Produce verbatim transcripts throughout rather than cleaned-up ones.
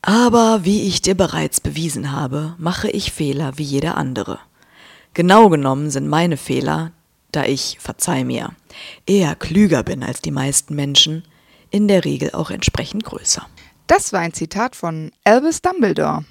Aber wie ich dir bereits bewiesen habe, mache ich Fehler wie jeder andere. Genau genommen sind meine Fehler, da ich, verzeih mir, eher klüger bin als die meisten Menschen, in der Regel auch entsprechend größer. Das war ein Zitat von Albus Dumbledore.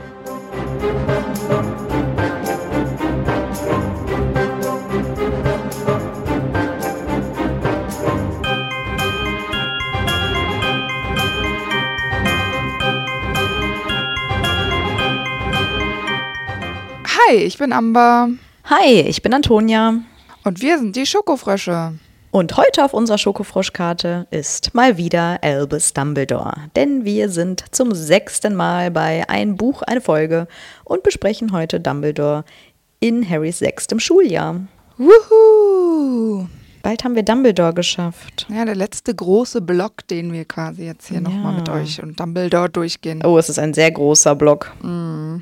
Hi, ich bin Amber. Hi, ich bin Antonia. Und wir sind die Schokofrösche. Und heute auf unserer Schokofroschkarte ist mal wieder Albus Dumbledore. Denn wir sind zum sechsten Mal bei Ein Buch, eine Folge und besprechen heute Dumbledore in Harrys sechstem Schuljahr. Wuhu! Bald haben wir Dumbledore geschafft. Ja, der letzte große Block, den wir quasi jetzt hier Ja. nochmal mit euch und Dumbledore durchgehen. Oh, es ist ein sehr großer Block. Mm,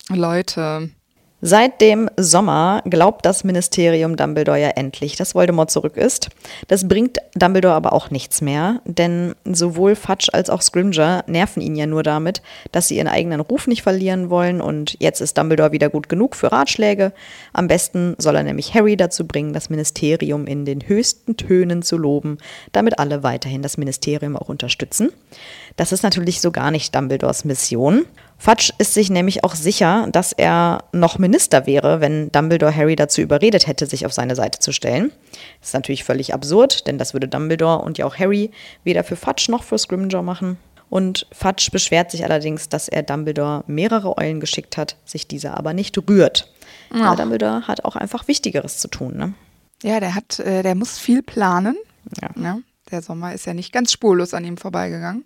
Leute. Seit dem Sommer glaubt das Ministerium Dumbledore ja endlich, dass Voldemort zurück ist. Das bringt Dumbledore aber auch nichts mehr, denn sowohl Fudge als auch Scrimgeour nerven ihn ja nur damit, dass sie ihren eigenen Ruf nicht verlieren wollen und jetzt ist Dumbledore wieder gut genug für Ratschläge. Am besten soll er nämlich Harry dazu bringen, das Ministerium in den höchsten Tönen zu loben, damit alle weiterhin das Ministerium auch unterstützen. Das ist natürlich so gar nicht Dumbledores Mission. Fudge ist sich nämlich auch sicher, dass er noch Minister wäre, wenn Dumbledore Harry dazu überredet hätte, sich auf seine Seite zu stellen. Das ist natürlich völlig absurd, denn das würde Dumbledore und ja auch Harry weder für Fudge noch für Scrimgeour machen. Und Fudge beschwert sich allerdings, dass er Dumbledore mehrere Eulen geschickt hat, sich dieser aber nicht rührt. Ja. Aber Dumbledore hat auch einfach Wichtigeres zu tun, ne? Ja, der hat, äh, der muss viel planen. Ja. Ja, der Sommer ist ja nicht ganz spurlos an ihm vorbeigegangen.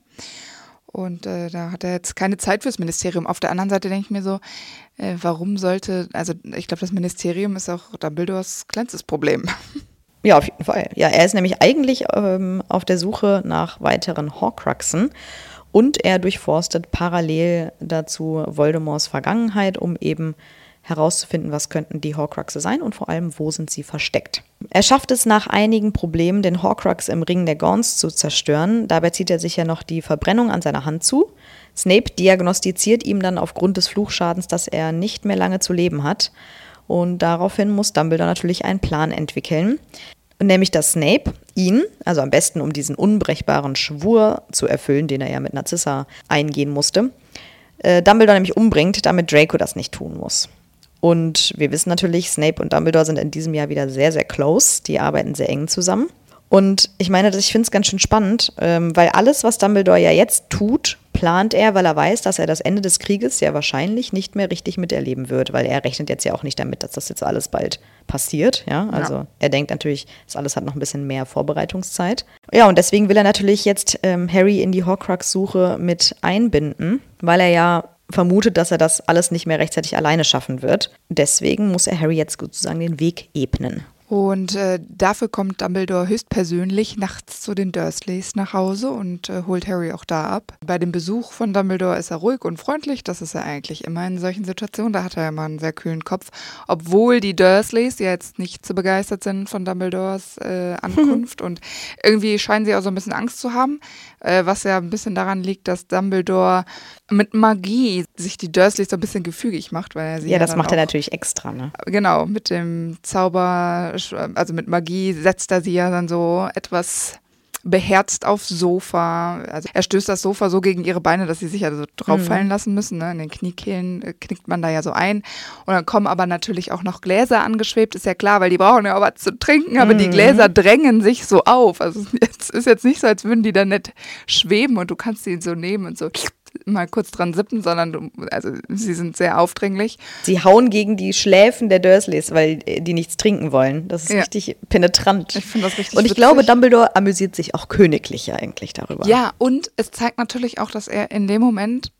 Und äh, da hat er jetzt keine Zeit fürs Ministerium. Auf der anderen Seite denke ich mir so, äh, warum sollte, also ich glaube, das Ministerium ist auch Dumbledores kleinstes Problem. Ja, auf jeden Fall. Ja, er ist nämlich eigentlich ähm, auf der Suche nach weiteren Horcruxen und er durchforstet parallel dazu Voldemorts Vergangenheit, um eben herauszufinden, was könnten die Horcruxe sein und vor allem, wo sind sie versteckt. Er schafft es nach einigen Problemen, den Horcrux im Ring der Gaunts zu zerstören. Dabei zieht er sich ja noch die Verbrennung an seiner Hand zu. Snape diagnostiziert ihm dann aufgrund des Fluchschadens, dass er nicht mehr lange zu leben hat. Und daraufhin muss Dumbledore natürlich einen Plan entwickeln. Nämlich, dass Snape ihn, also am besten um diesen unbrechbaren Schwur zu erfüllen, den er ja mit Narcissa eingehen musste, äh, Dumbledore nämlich umbringt, damit Draco das nicht tun muss. Und wir wissen natürlich, Snape und Dumbledore sind in diesem Jahr wieder sehr, sehr close. Die arbeiten sehr eng zusammen. Und ich meine, ich finde es ganz schön spannend, ähm, weil alles, was Dumbledore ja jetzt tut, plant er, weil er weiß, dass er das Ende des Krieges ja wahrscheinlich nicht mehr richtig miterleben wird, weil er rechnet jetzt ja auch nicht damit, dass das jetzt alles bald passiert. Ja, also ja. Er denkt natürlich, das alles hat noch ein bisschen mehr Vorbereitungszeit. Ja, und deswegen will er natürlich jetzt ähm, Harry in die Horcrux-Suche mit einbinden, weil er ja vermutet, dass er das alles nicht mehr rechtzeitig alleine schaffen wird. Deswegen muss er Harry jetzt sozusagen den Weg ebnen. Und äh, dafür kommt Dumbledore höchstpersönlich nachts zu den Dursleys nach Hause und äh, holt Harry auch da ab. Bei dem Besuch von Dumbledore ist er ruhig und freundlich. Das ist er eigentlich immer in solchen Situationen. Da hat er immer einen sehr kühlen Kopf. Obwohl die Dursleys ja jetzt nicht so begeistert sind von Dumbledores äh, Ankunft. Und irgendwie scheinen sie auch so ein bisschen Angst zu haben. Äh, was ja ein bisschen daran liegt, dass Dumbledore mit Magie sich die Dursleys so ein bisschen gefügig macht. Weil er sie ja, ja das dann macht auch, er natürlich extra, ne? Genau, mit dem Zauber, also mit Magie setzt er sie ja dann so etwas beherzt aufs Sofa. Also er stößt das Sofa so gegen ihre Beine, dass sie sich ja so drauf fallen mhm. lassen müssen. Ne? In den Kniekehlen äh, knickt man da ja so ein. Und dann kommen aber natürlich auch noch Gläser angeschwebt, ist ja klar, weil die brauchen ja auch was zu trinken, aber mhm. die Gläser drängen sich so auf. Also es ist jetzt nicht so, als würden die da nicht schweben und du kannst sie so nehmen und so mal kurz dran sippen, sondern du, also sie sind sehr aufdringlich. Sie hauen gegen die Schläfen der Dursleys, weil die nichts trinken wollen. Das ist ja. richtig penetrant. Ich finde das richtig Und ich witzig. glaube, Dumbledore amüsiert sich auch königlich ja eigentlich darüber. Ja, und es zeigt natürlich auch, dass er in dem Moment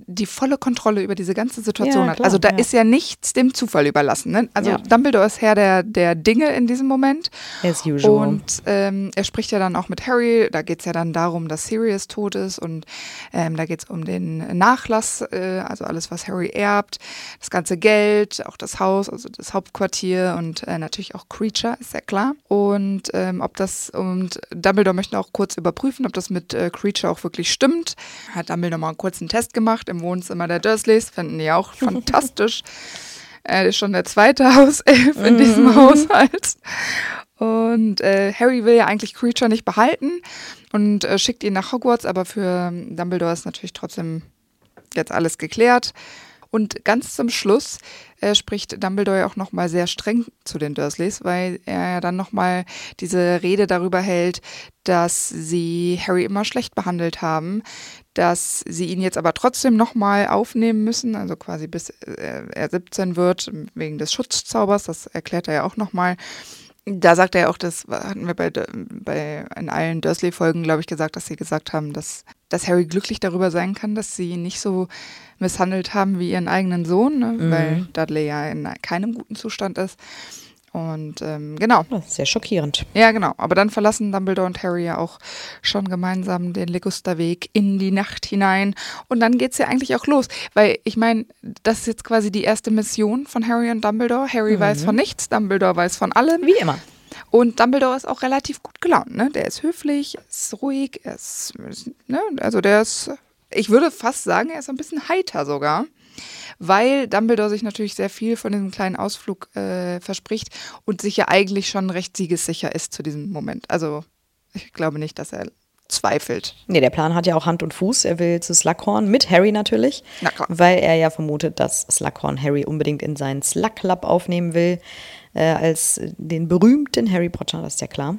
die volle Kontrolle über diese ganze Situation Ja, hat. klar, Also da ja. ist ja nichts dem Zufall überlassen. Ne? Also Ja. Dumbledore ist Herr der, der Dinge in diesem Moment. As usual. Und ähm, er spricht ja dann auch mit Harry. Da geht es ja dann darum, dass Sirius tot ist. Und ähm, da geht es um den Nachlass, äh, also alles, was Harry erbt. Das ganze Geld, auch das Haus, also das Hauptquartier und äh, natürlich auch Creature, ist ja klar. Und ähm, ob das, und Dumbledore möchte auch kurz überprüfen, ob das mit äh, Creature auch wirklich stimmt. Hat Dumbledore mal einen kurzen Test gemacht im Wohnzimmer der Dursleys, finden die auch fantastisch. Er ist schon der zweite Hauself in diesem Mhm. Haushalt. Und äh, Harry will ja eigentlich Creature nicht behalten und äh, schickt ihn nach Hogwarts, aber für Dumbledore ist natürlich trotzdem jetzt alles geklärt. Und ganz zum Schluss äh, spricht Dumbledore ja auch nochmal sehr streng zu den Dursleys, weil er ja dann nochmal diese Rede darüber hält, dass sie Harry immer schlecht behandelt haben, dass sie ihn jetzt aber trotzdem nochmal aufnehmen müssen, also quasi bis äh, er siebzehn wird, wegen des Schutzzaubers, das erklärt er ja auch nochmal. Da sagt er ja auch, das hatten wir bei, bei in allen Dursley-Folgen, glaube ich, gesagt, dass sie gesagt haben, dass, dass Harry glücklich darüber sein kann, dass sie ihn nicht so misshandelt haben wie ihren eigenen Sohn, ne? Mhm. Weil Dudley ja in keinem guten Zustand ist. Und ähm, genau, Das ist sehr schockierend. ja genau. Aber dann verlassen Dumbledore und Harry ja auch schon gemeinsam den Ligusterweg in die Nacht hinein. Und dann geht's ja eigentlich auch los. Weil ich meine, das ist jetzt quasi die erste Mission von Harry und Dumbledore. Harry Mhm. weiß von nichts, Dumbledore weiß von allem. Wie immer. Und Dumbledore ist auch relativ gut gelaunt, ne? Der ist höflich, er ist ruhig, er ist, ne? Also der ist, ich würde fast sagen, er ist ein bisschen heiter sogar. Weil Dumbledore sich natürlich sehr viel von diesem kleinen Ausflug äh, verspricht und sich ja eigentlich schon recht siegessicher ist zu diesem Moment. Also ich glaube nicht, dass er zweifelt. Nee, der Plan hat ja auch Hand und Fuß. Er will zu Slughorn, mit Harry natürlich, Na klar. weil er ja vermutet, dass Slughorn Harry unbedingt in seinen Slug Club aufnehmen will, äh, als den berühmten Harry Potter, das ist ja klar.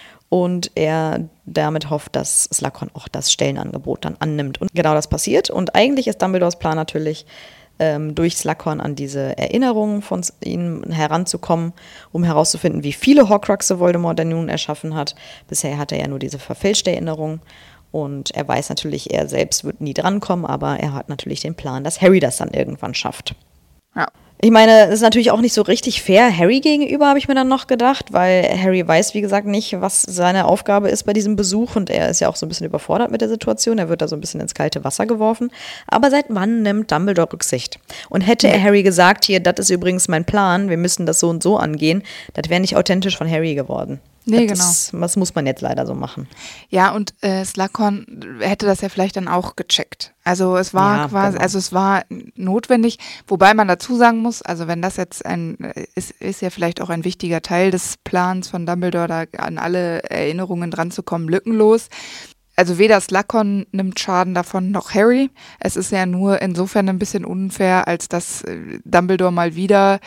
Und er damit hofft, dass Slughorn auch das Stellenangebot dann annimmt. Und genau das passiert. Und eigentlich ist Dumbledores Plan natürlich, ähm, durch Slughorn an diese Erinnerungen von ihm heranzukommen, um herauszufinden, wie viele Horcruxe Voldemort denn nun erschaffen hat. Bisher hat er ja nur diese verfälschte Erinnerung. Und er weiß natürlich, er selbst wird nie drankommen, aber er hat natürlich den Plan, dass Harry das dann irgendwann schafft. Ja. Ich meine, es ist natürlich auch nicht so richtig fair Harry gegenüber, habe ich mir dann noch gedacht, weil Harry weiß, wie gesagt, nicht, was seine Aufgabe ist bei diesem Besuch und er ist ja auch so ein bisschen überfordert mit der Situation. Er wird da so ein bisschen ins kalte Wasser geworfen. Aber seit wann nimmt Dumbledore Rücksicht? Und hätte er Harry gesagt, hier, das ist übrigens mein Plan, wir müssen das so und so angehen, das wäre nicht authentisch von Harry geworden. Nee, das, das muss man jetzt leider so machen. Ja, und äh, Slughorn hätte das ja vielleicht dann auch gecheckt. Also es war Ja, quasi, genau. also es war notwendig, wobei man dazu sagen muss, also wenn das jetzt ein, ist, ist ja vielleicht auch ein wichtiger Teil des Plans von Dumbledore, da an alle Erinnerungen dran zu kommen, lückenlos. Also weder Slughorn nimmt Schaden davon, noch Harry. Es ist ja nur insofern ein bisschen unfair, als dass äh, Dumbledore mal wieder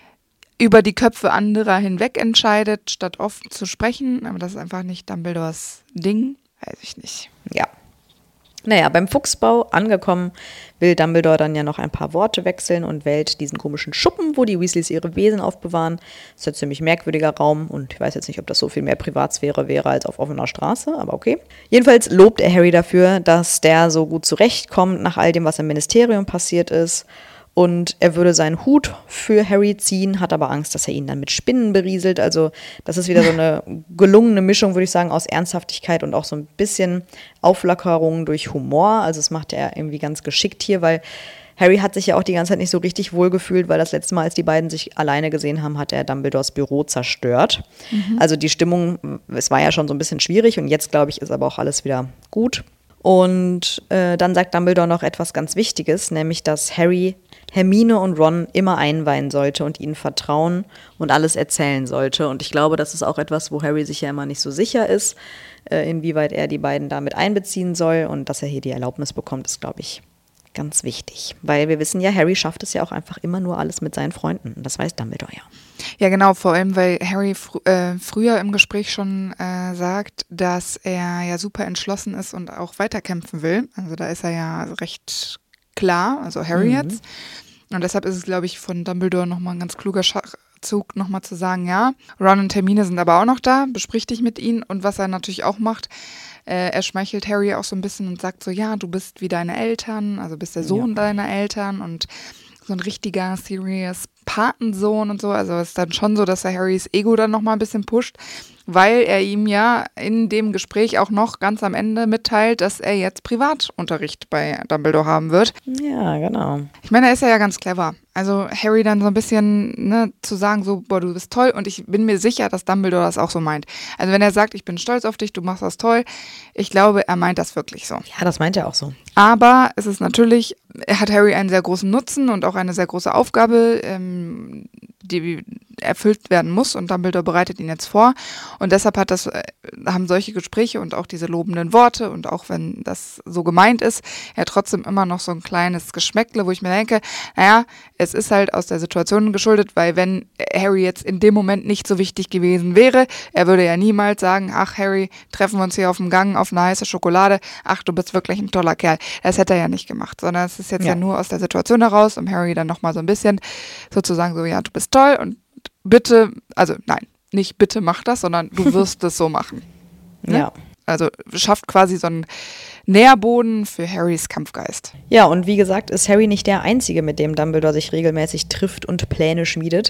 über die Köpfe anderer hinweg entscheidet, statt offen zu sprechen. Aber das ist einfach nicht Dumbledores Ding. Weiß ich nicht. Ja. Naja, beim Fuchsbau angekommen, will Dumbledore dann ja noch ein paar Worte wechseln und wählt diesen komischen Schuppen, wo die Weasleys ihre Wesen aufbewahren. Das ist ja ein ziemlich merkwürdiger Raum und ich weiß jetzt nicht, ob das so viel mehr Privatsphäre wäre als auf offener Straße, aber okay. Jedenfalls lobt er Harry dafür, dass der so gut zurechtkommt nach all dem, was im Ministerium passiert ist. Und er würde seinen Hut für Harry ziehen, hat aber Angst, dass er ihn dann mit Spinnen berieselt. Also das ist wieder so eine gelungene Mischung, würde ich sagen, aus Ernsthaftigkeit und auch so ein bisschen Auflockerung durch Humor. Also das macht er irgendwie ganz geschickt hier, weil Harry hat sich ja auch die ganze Zeit nicht so richtig wohl gefühlt, weil das letzte Mal, als die beiden sich alleine gesehen haben, hat er Dumbledores Büro zerstört. Mhm. Also die Stimmung, es war ja schon so ein bisschen schwierig und jetzt, glaube ich, ist aber auch alles wieder gut. Und äh, dann sagt Dumbledore noch etwas ganz Wichtiges, nämlich, dass Harry Hermine und Ron immer einweihen sollte und ihnen vertrauen und alles erzählen sollte. Und ich glaube, das ist auch etwas, wo Harry sich ja immer nicht so sicher ist, äh, inwieweit er die beiden damit einbeziehen soll. Und dass er hier die Erlaubnis bekommt, ist, glaube ich, ganz wichtig. Weil wir wissen ja, Harry schafft es ja auch einfach immer nur alles mit seinen Freunden. Und das weiß Dumbledore ja. Ja, genau, vor allem, weil Harry fr- äh, früher im Gespräch schon äh, sagt, dass er ja super entschlossen ist und auch weiterkämpfen will. Also da ist er ja recht klar, also Harry Mhm. jetzt. Und deshalb ist es, glaube ich, von Dumbledore nochmal ein ganz kluger Schachzug, nochmal zu sagen, ja, Ron und Hermine sind aber auch noch da, besprich dich mit ihnen. Und was er natürlich auch macht, Äh, er schmeichelt Harry auch so ein bisschen und sagt so, ja, du bist wie deine Eltern, also bist der Sohn ja. deiner Eltern und so ein richtiger, serious Patensohn und so. Also es ist dann schon so, dass er Harrys Ego dann nochmal ein bisschen pusht, weil er ihm ja in dem Gespräch auch noch ganz am Ende mitteilt, dass er jetzt Privatunterricht bei Dumbledore haben wird. Ja, genau. Ich meine, er ist ja ganz clever. Also Harry dann so ein bisschen ne, zu sagen, so, boah, du bist toll. Und ich bin mir sicher, dass Dumbledore das auch so meint. Also wenn er sagt, ich bin stolz auf dich, du machst das toll, ich glaube, er meint das wirklich so. Ja, das meint er auch so. Aber es ist natürlich, er hat Harry einen sehr großen Nutzen und auch eine sehr große Aufgabe, ähm, die erfüllt werden muss und Dumbledore bereitet ihn jetzt vor und deshalb hat das, haben solche Gespräche und auch diese lobenden Worte und auch wenn das so gemeint ist, er trotzdem immer noch so ein kleines Geschmäckle, wo ich mir denke, naja, es ist halt aus der Situation geschuldet, weil wenn Harry jetzt in dem Moment nicht so wichtig gewesen wäre, er würde ja niemals sagen, ach Harry, treffen wir uns hier auf dem Gang auf eine heiße Schokolade, ach du bist wirklich ein toller Kerl. Das hätte er ja nicht gemacht, sondern es ist jetzt ja, ja nur aus der Situation heraus, um Harry dann nochmal so ein bisschen sozusagen so, ja, du bist toll und bitte, also nein, nicht bitte mach das, sondern du wirst es so machen. Ne? Ja. Also schafft quasi so einen Nährboden für Harrys Kampfgeist. Ja, und wie gesagt, ist Harry nicht der Einzige, mit dem Dumbledore sich regelmäßig trifft und Pläne schmiedet,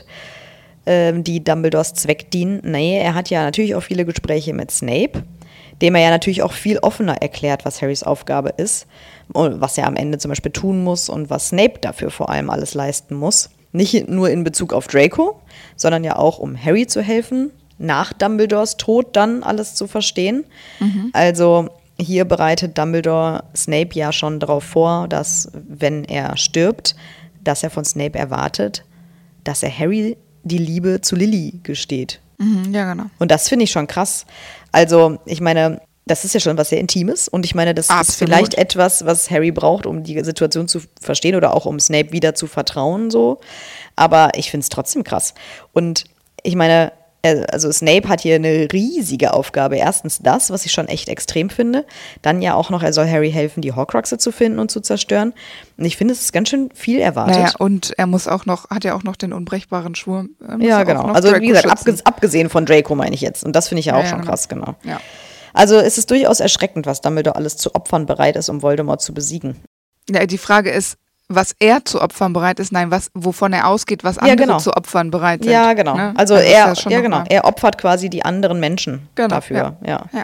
ähm, die Dumbledores Zweck dienen. Nee, er hat ja natürlich auch viele Gespräche mit Snape, dem er ja natürlich auch viel offener erklärt, was Harrys Aufgabe ist und was er am Ende zum Beispiel tun muss und was Snape dafür vor allem alles leisten muss. Nicht nur in Bezug auf Draco, sondern ja auch, um Harry zu helfen, nach Dumbledores Tod dann alles zu verstehen. Mhm. Also hier bereitet Dumbledore Snape ja schon darauf vor, dass, wenn er stirbt, dass er von Snape erwartet, dass er Harry die Liebe zu Lily gesteht. Mhm, ja, genau. Und das finde ich schon krass. Also, ich meine, das ist ja schon was sehr Intimes und ich meine, das Absolut. Ist vielleicht etwas, was Harry braucht, um die Situation zu verstehen oder auch um Snape wieder zu vertrauen, so. Aber ich finde es trotzdem krass. Und ich meine, also Snape hat hier eine riesige Aufgabe. Erstens das, was ich schon echt extrem finde. Dann ja auch noch, er soll Harry helfen, die Horcruxe zu finden und zu zerstören. Und ich finde, es ist ganz schön viel erwartet. Naja, und er muss auch noch, hat ja auch noch den unbrechbaren Schwur. Ja, genau. Also Draco wie gesagt, abges- abgesehen von Draco meine ich jetzt. Und das finde ich ja auch ja, schon ja, krass, genau. Ja. Also es ist durchaus erschreckend, was Dumbledore alles zu opfern bereit ist, um Voldemort zu besiegen. Ja, die Frage ist, was er zu opfern bereit ist, nein, was, wovon er ausgeht, was andere ja, genau. zu opfern bereit sind. Ja, genau. Ne? Also, also er, ja, ja genau. Er opfert quasi die anderen Menschen genau, dafür. Ja. Ja. Ja.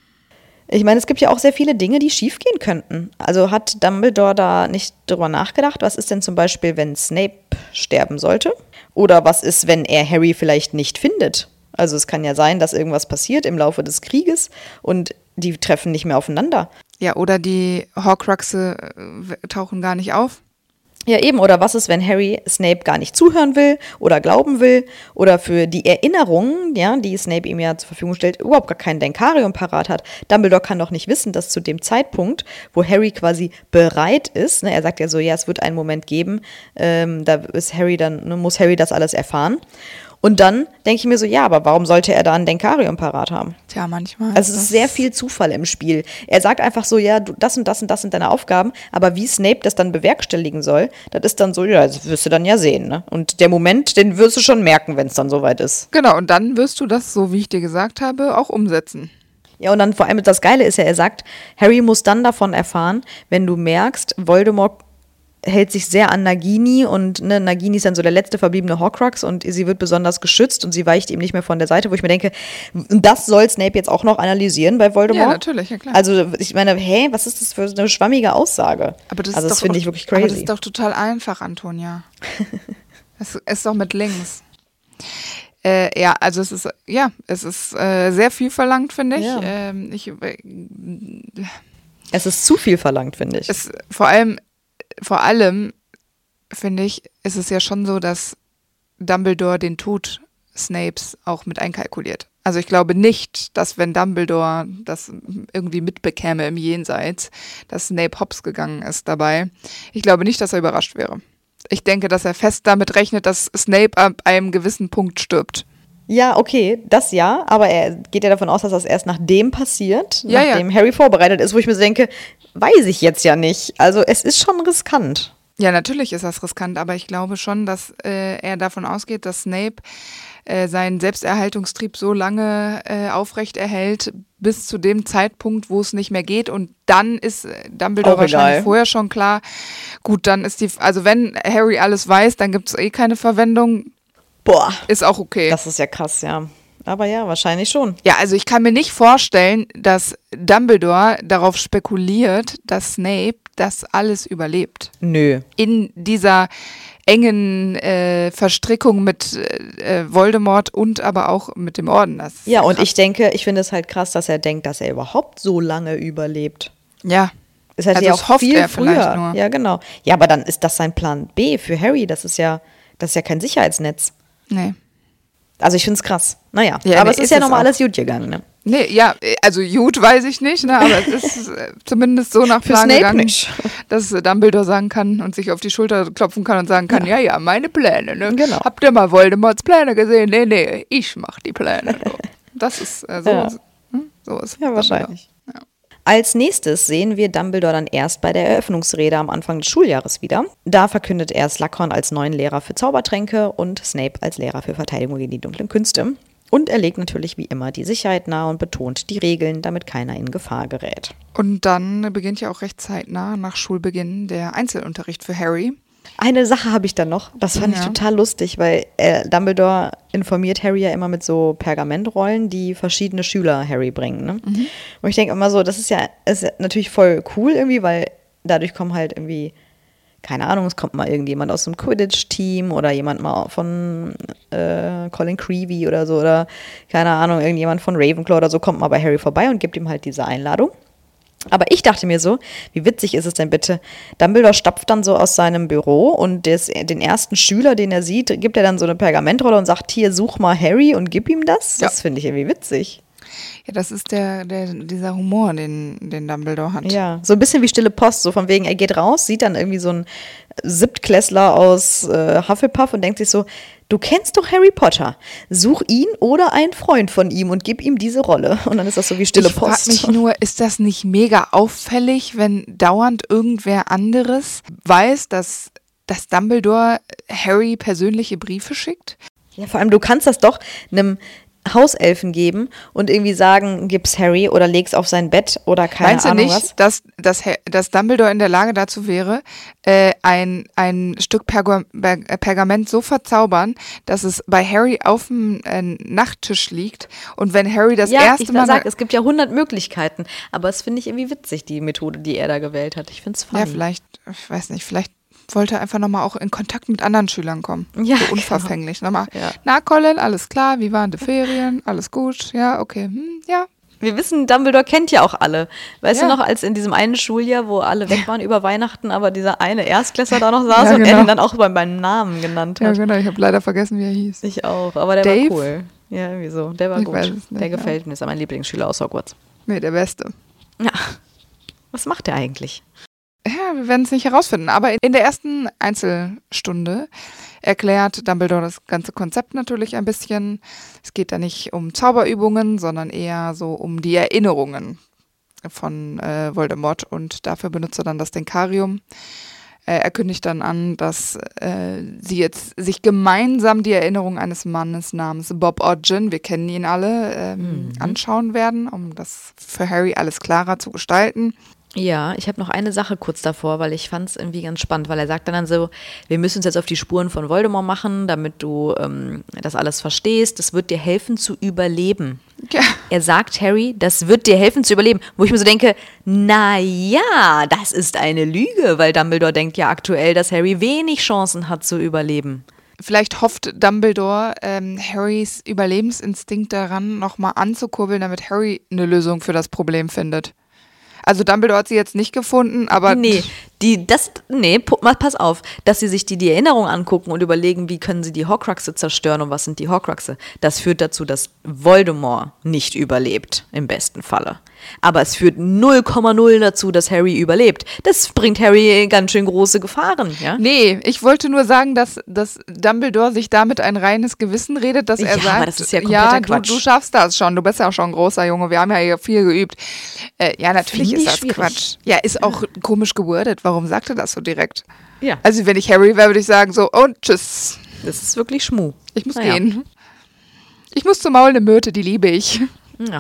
Ich meine, es gibt ja auch sehr viele Dinge, die schiefgehen könnten. Also hat Dumbledore da nicht drüber nachgedacht? Was ist denn zum Beispiel, wenn Snape sterben sollte? Oder was ist, wenn er Harry vielleicht nicht findet? Also es kann ja sein, dass irgendwas passiert im Laufe des Krieges und die treffen nicht mehr aufeinander. Ja, oder die Horcruxe äh, tauchen gar nicht auf. Ja, eben. Oder was ist, wenn Harry Snape gar nicht zuhören will oder glauben will oder für die Erinnerungen, ja, die Snape ihm ja zur Verfügung stellt, überhaupt gar kein Denkarium parat hat. Dumbledore kann doch nicht wissen, dass zu dem Zeitpunkt, wo Harry quasi bereit ist, ne, er sagt ja so, ja, es wird einen Moment geben, ähm, da ist Harry dann, ne, muss Harry das alles erfahren. Und dann denke ich mir so, ja, aber warum sollte er da ein Denkarium parat haben? Tja, manchmal. Also es ist sehr viel Zufall im Spiel. Er sagt einfach so, ja, du, das und das und das sind deine Aufgaben, aber wie Snape das dann bewerkstelligen soll, das ist dann so, ja, das wirst du dann ja sehen, ne? Und der Moment, den wirst du schon merken, wenn es dann soweit ist. Genau, und dann wirst du das, so wie ich dir gesagt habe, auch umsetzen. Ja, und dann vor allem das Geile ist ja, er sagt, Harry muss dann davon erfahren, wenn du merkst, Voldemort hält sich sehr an Nagini und ne, Nagini ist dann so der letzte verbliebene Horcrux und sie wird besonders geschützt und sie weicht ihm nicht mehr von der Seite, wo ich mir denke, das soll Snape jetzt auch noch analysieren bei Voldemort? Ja, natürlich, ja klar. Also ich meine, hey, was ist das für eine schwammige Aussage? Aber das also ist das doch finde auch, ich wirklich crazy. Aber das ist doch total einfach, Antonia. Es ist doch mit links. Äh, ja, also es ist, ja, es ist äh, sehr viel verlangt, finde ich. Ja. Ähm, ich äh, es ist zu viel verlangt, finde ich. Es, vor allem Vor allem, finde ich, ist es ja schon so, dass Dumbledore den Tod Snapes auch mit einkalkuliert. Also ich glaube nicht, dass wenn Dumbledore das irgendwie mitbekäme im Jenseits, dass Snape hops gegangen ist dabei. Ich glaube nicht, dass er überrascht wäre. Ich denke, dass er fest damit rechnet, dass Snape ab einem gewissen Punkt stirbt. Ja, okay, das ja, aber er geht ja davon aus, dass das erst nachdem passiert, ja, nachdem ja. Harry vorbereitet ist, wo ich mir denke, weiß ich jetzt ja nicht. Also es ist schon riskant. Ja, natürlich ist das riskant, aber ich glaube schon, dass äh, er davon ausgeht, dass Snape äh, seinen Selbsterhaltungstrieb so lange äh, aufrecht erhält, bis zu dem Zeitpunkt, wo es nicht mehr geht. Und dann ist Dumbledore Auch wahrscheinlich egal. vorher schon klar, gut, dann ist die, also wenn Harry alles weiß, dann gibt es eh keine Verwendung, Boah, ist auch okay. das ist ja krass, ja. Aber ja, wahrscheinlich schon. Ja, also ich kann mir nicht vorstellen, dass Dumbledore darauf spekuliert, dass Snape das alles überlebt. Nö. In dieser engen äh, Verstrickung mit äh, Voldemort und aber auch mit dem Orden. Das ist Ja, und krass. ich denke, ich finde es halt krass, dass er denkt, dass er überhaupt so lange überlebt. Ja, Es hätte Also ja das auch hofft viel er vielleicht früher. nur. Ja, genau. Ja, aber dann ist das sein Plan B für Harry. Das ist ja, das ist ja kein Sicherheitsnetz. nee. Also ich finde es krass. Naja, Ja, aber nee, es ist ist ja es nochmal auch. alles gut gegangen, ne? Nee, ja, also gut weiß ich nicht, ne, aber es ist äh, zumindest so nach Für Plan Snape gegangen, nicht. dass äh, Dumbledore sagen kann und sich auf die Schulter klopfen kann und sagen kann, ja, ja, meine Pläne, ne? Genau. Habt ihr mal Voldemorts Pläne gesehen? Nee, nee, ich mach die Pläne. So. Das ist äh, so, Ja. hm, so ist Ja, Dumbledore. wahrscheinlich. Ja. Als nächstes sehen wir Dumbledore dann erst bei der Eröffnungsrede am Anfang des Schuljahres wieder. Da verkündet er Slughorn als neuen Lehrer für Zaubertränke und Snape als Lehrer für Verteidigung gegen die dunklen Künste. Und er legt natürlich wie immer die Sicherheit nahe und betont die Regeln, damit keiner in Gefahr gerät. Und dann beginnt ja auch recht zeitnah nach Schulbeginn der Einzelunterricht für Harry. Eine Sache habe ich dann noch, das fand Ja. ich total lustig, weil äh, Dumbledore informiert Harry ja immer mit so Pergamentrollen, die verschiedene Schüler Harry bringen. Ne? Mhm. Und ich denke immer so, das ist ja, ist ja natürlich voll cool irgendwie, weil dadurch kommen halt irgendwie, keine Ahnung, es kommt mal irgendjemand aus dem Quidditch-Team oder jemand mal von äh, Colin Creevy oder so oder keine Ahnung, irgendjemand von Ravenclaw oder so kommt mal bei Harry vorbei und gibt ihm halt diese Einladung. Aber ich dachte mir so, wie witzig ist es denn bitte? Dumbledore stapft dann so aus seinem Büro und des, den ersten Schüler, den er sieht, gibt er dann so eine Pergamentrolle und sagt, hier, such mal Harry und gib ihm das. Ja. Das finde ich irgendwie witzig. Ja, das ist der, der, dieser Humor, den, den Dumbledore hat. Ja, so ein bisschen wie Stille Post, so von wegen, er geht raus, sieht dann irgendwie so einen Siebtklässler aus äh, Hufflepuff und denkt sich so, du kennst doch Harry Potter, such ihn oder einen Freund von ihm und gib ihm diese Rolle. Und dann ist das so wie Stille Ich frage Post. mich nur, ist das nicht mega auffällig, wenn dauernd irgendwer anderes weiß, dass, dass Dumbledore Harry persönliche Briefe schickt? Ja, vor allem, du kannst das doch einem Hauselfen geben und irgendwie sagen, gib's Harry oder leg's auf sein Bett oder keine Meinst du Ahnung nicht, was. dass, dass, Ha- dass Dumbledore in der Lage dazu wäre, äh, ein, ein Stück Perga Ber- äh, Pergament so verzaubern, dass es bei Harry auf dem äh, Nachttisch liegt und wenn Harry das Ja, erste ich Mal... sag, es gibt ja hundert Möglichkeiten, aber es finde ich irgendwie witzig, die Methode, die er da gewählt hat. Ich finde es funny. ja, vielleicht, ich weiß nicht, vielleicht wollte er einfach nochmal auch in Kontakt mit anderen Schülern kommen. Ja, so unverfänglich. Nochmal, Ja. na Colin, alles klar, wie waren die Ferien? Alles gut? Ja, okay, hm, ja. Wir wissen, Dumbledore kennt ja auch alle. Weißt Ja. du noch, als in diesem einen Schuljahr, wo alle weg waren über Weihnachten, aber dieser eine Erstklässler da noch saß Ja, und er genau. ihn dann auch bei meinem Namen genannt Ja, hat. genau, ich habe leider vergessen, wie er hieß. Ich auch, aber der Dave? war cool. Ja, irgendwie so. Der war Ich gut. weiß es nicht, der ja. gefällt mir, ist ja mein Lieblingsschüler aus Hogwarts. Nee, der Beste. Ja. Was macht der eigentlich? Ja, wir werden es nicht herausfinden, aber in der ersten Einzelstunde erklärt Dumbledore das ganze Konzept natürlich ein bisschen. Es geht da nicht um Zauberübungen, sondern eher so um die Erinnerungen von äh, Voldemort und dafür benutzt er dann das Denkarium. Äh, er kündigt dann an, dass äh, sie jetzt sich gemeinsam die Erinnerung eines Mannes namens Bob Odgen, wir kennen ihn alle, ähm, anschauen werden, um das für Harry alles klarer zu gestalten. Ja, ich habe noch eine Sache kurz davor, weil ich fand es irgendwie ganz spannend, weil er sagt dann, dann so, wir müssen uns jetzt auf die Spuren von Voldemort machen, damit du ähm, das alles verstehst. Das wird dir helfen zu überleben. Ja. Er sagt, Harry, das wird dir helfen zu überleben. Wo ich mir so denke, na ja, das ist eine Lüge, weil Dumbledore denkt ja aktuell, dass Harry wenig Chancen hat zu überleben. Vielleicht hofft Dumbledore, ähm, Harrys Überlebensinstinkt daran nochmal anzukurbeln, damit Harry eine Lösung für das Problem findet. Also Dumbledore hat sie jetzt nicht gefunden, aber Nee, die, das, nee, pu- mal pass auf, dass sie sich die, die Erinnerung angucken und überlegen, wie können sie die Horcruxe zerstören und was sind die Horcruxe. Das führt dazu, dass Voldemort nicht überlebt, im besten Falle. Aber es führt null Komma null dazu, dass Harry überlebt. Das bringt Harry in ganz schön große Gefahren, ja? Nee, ich wollte nur sagen, dass, dass Dumbledore sich damit ein reines Gewissen redet, dass er Ja, sagt, aber das ist ja kompletter ja, du, Quatsch. du schaffst das schon, du bist ja auch schon ein großer Junge, wir haben ja hier viel geübt. Äh, ja, natürlich Finde ist ich das schwierig. Quatsch. Ja, ist auch komisch gewordet, warum sagt er das so direkt? Ja. Also wenn ich Harry wäre, würde ich sagen so, und tschüss, Das ist wirklich Schmuh. ich muss Naja. gehen. Ich muss zur Maulne Myrte, die liebe ich. Ja.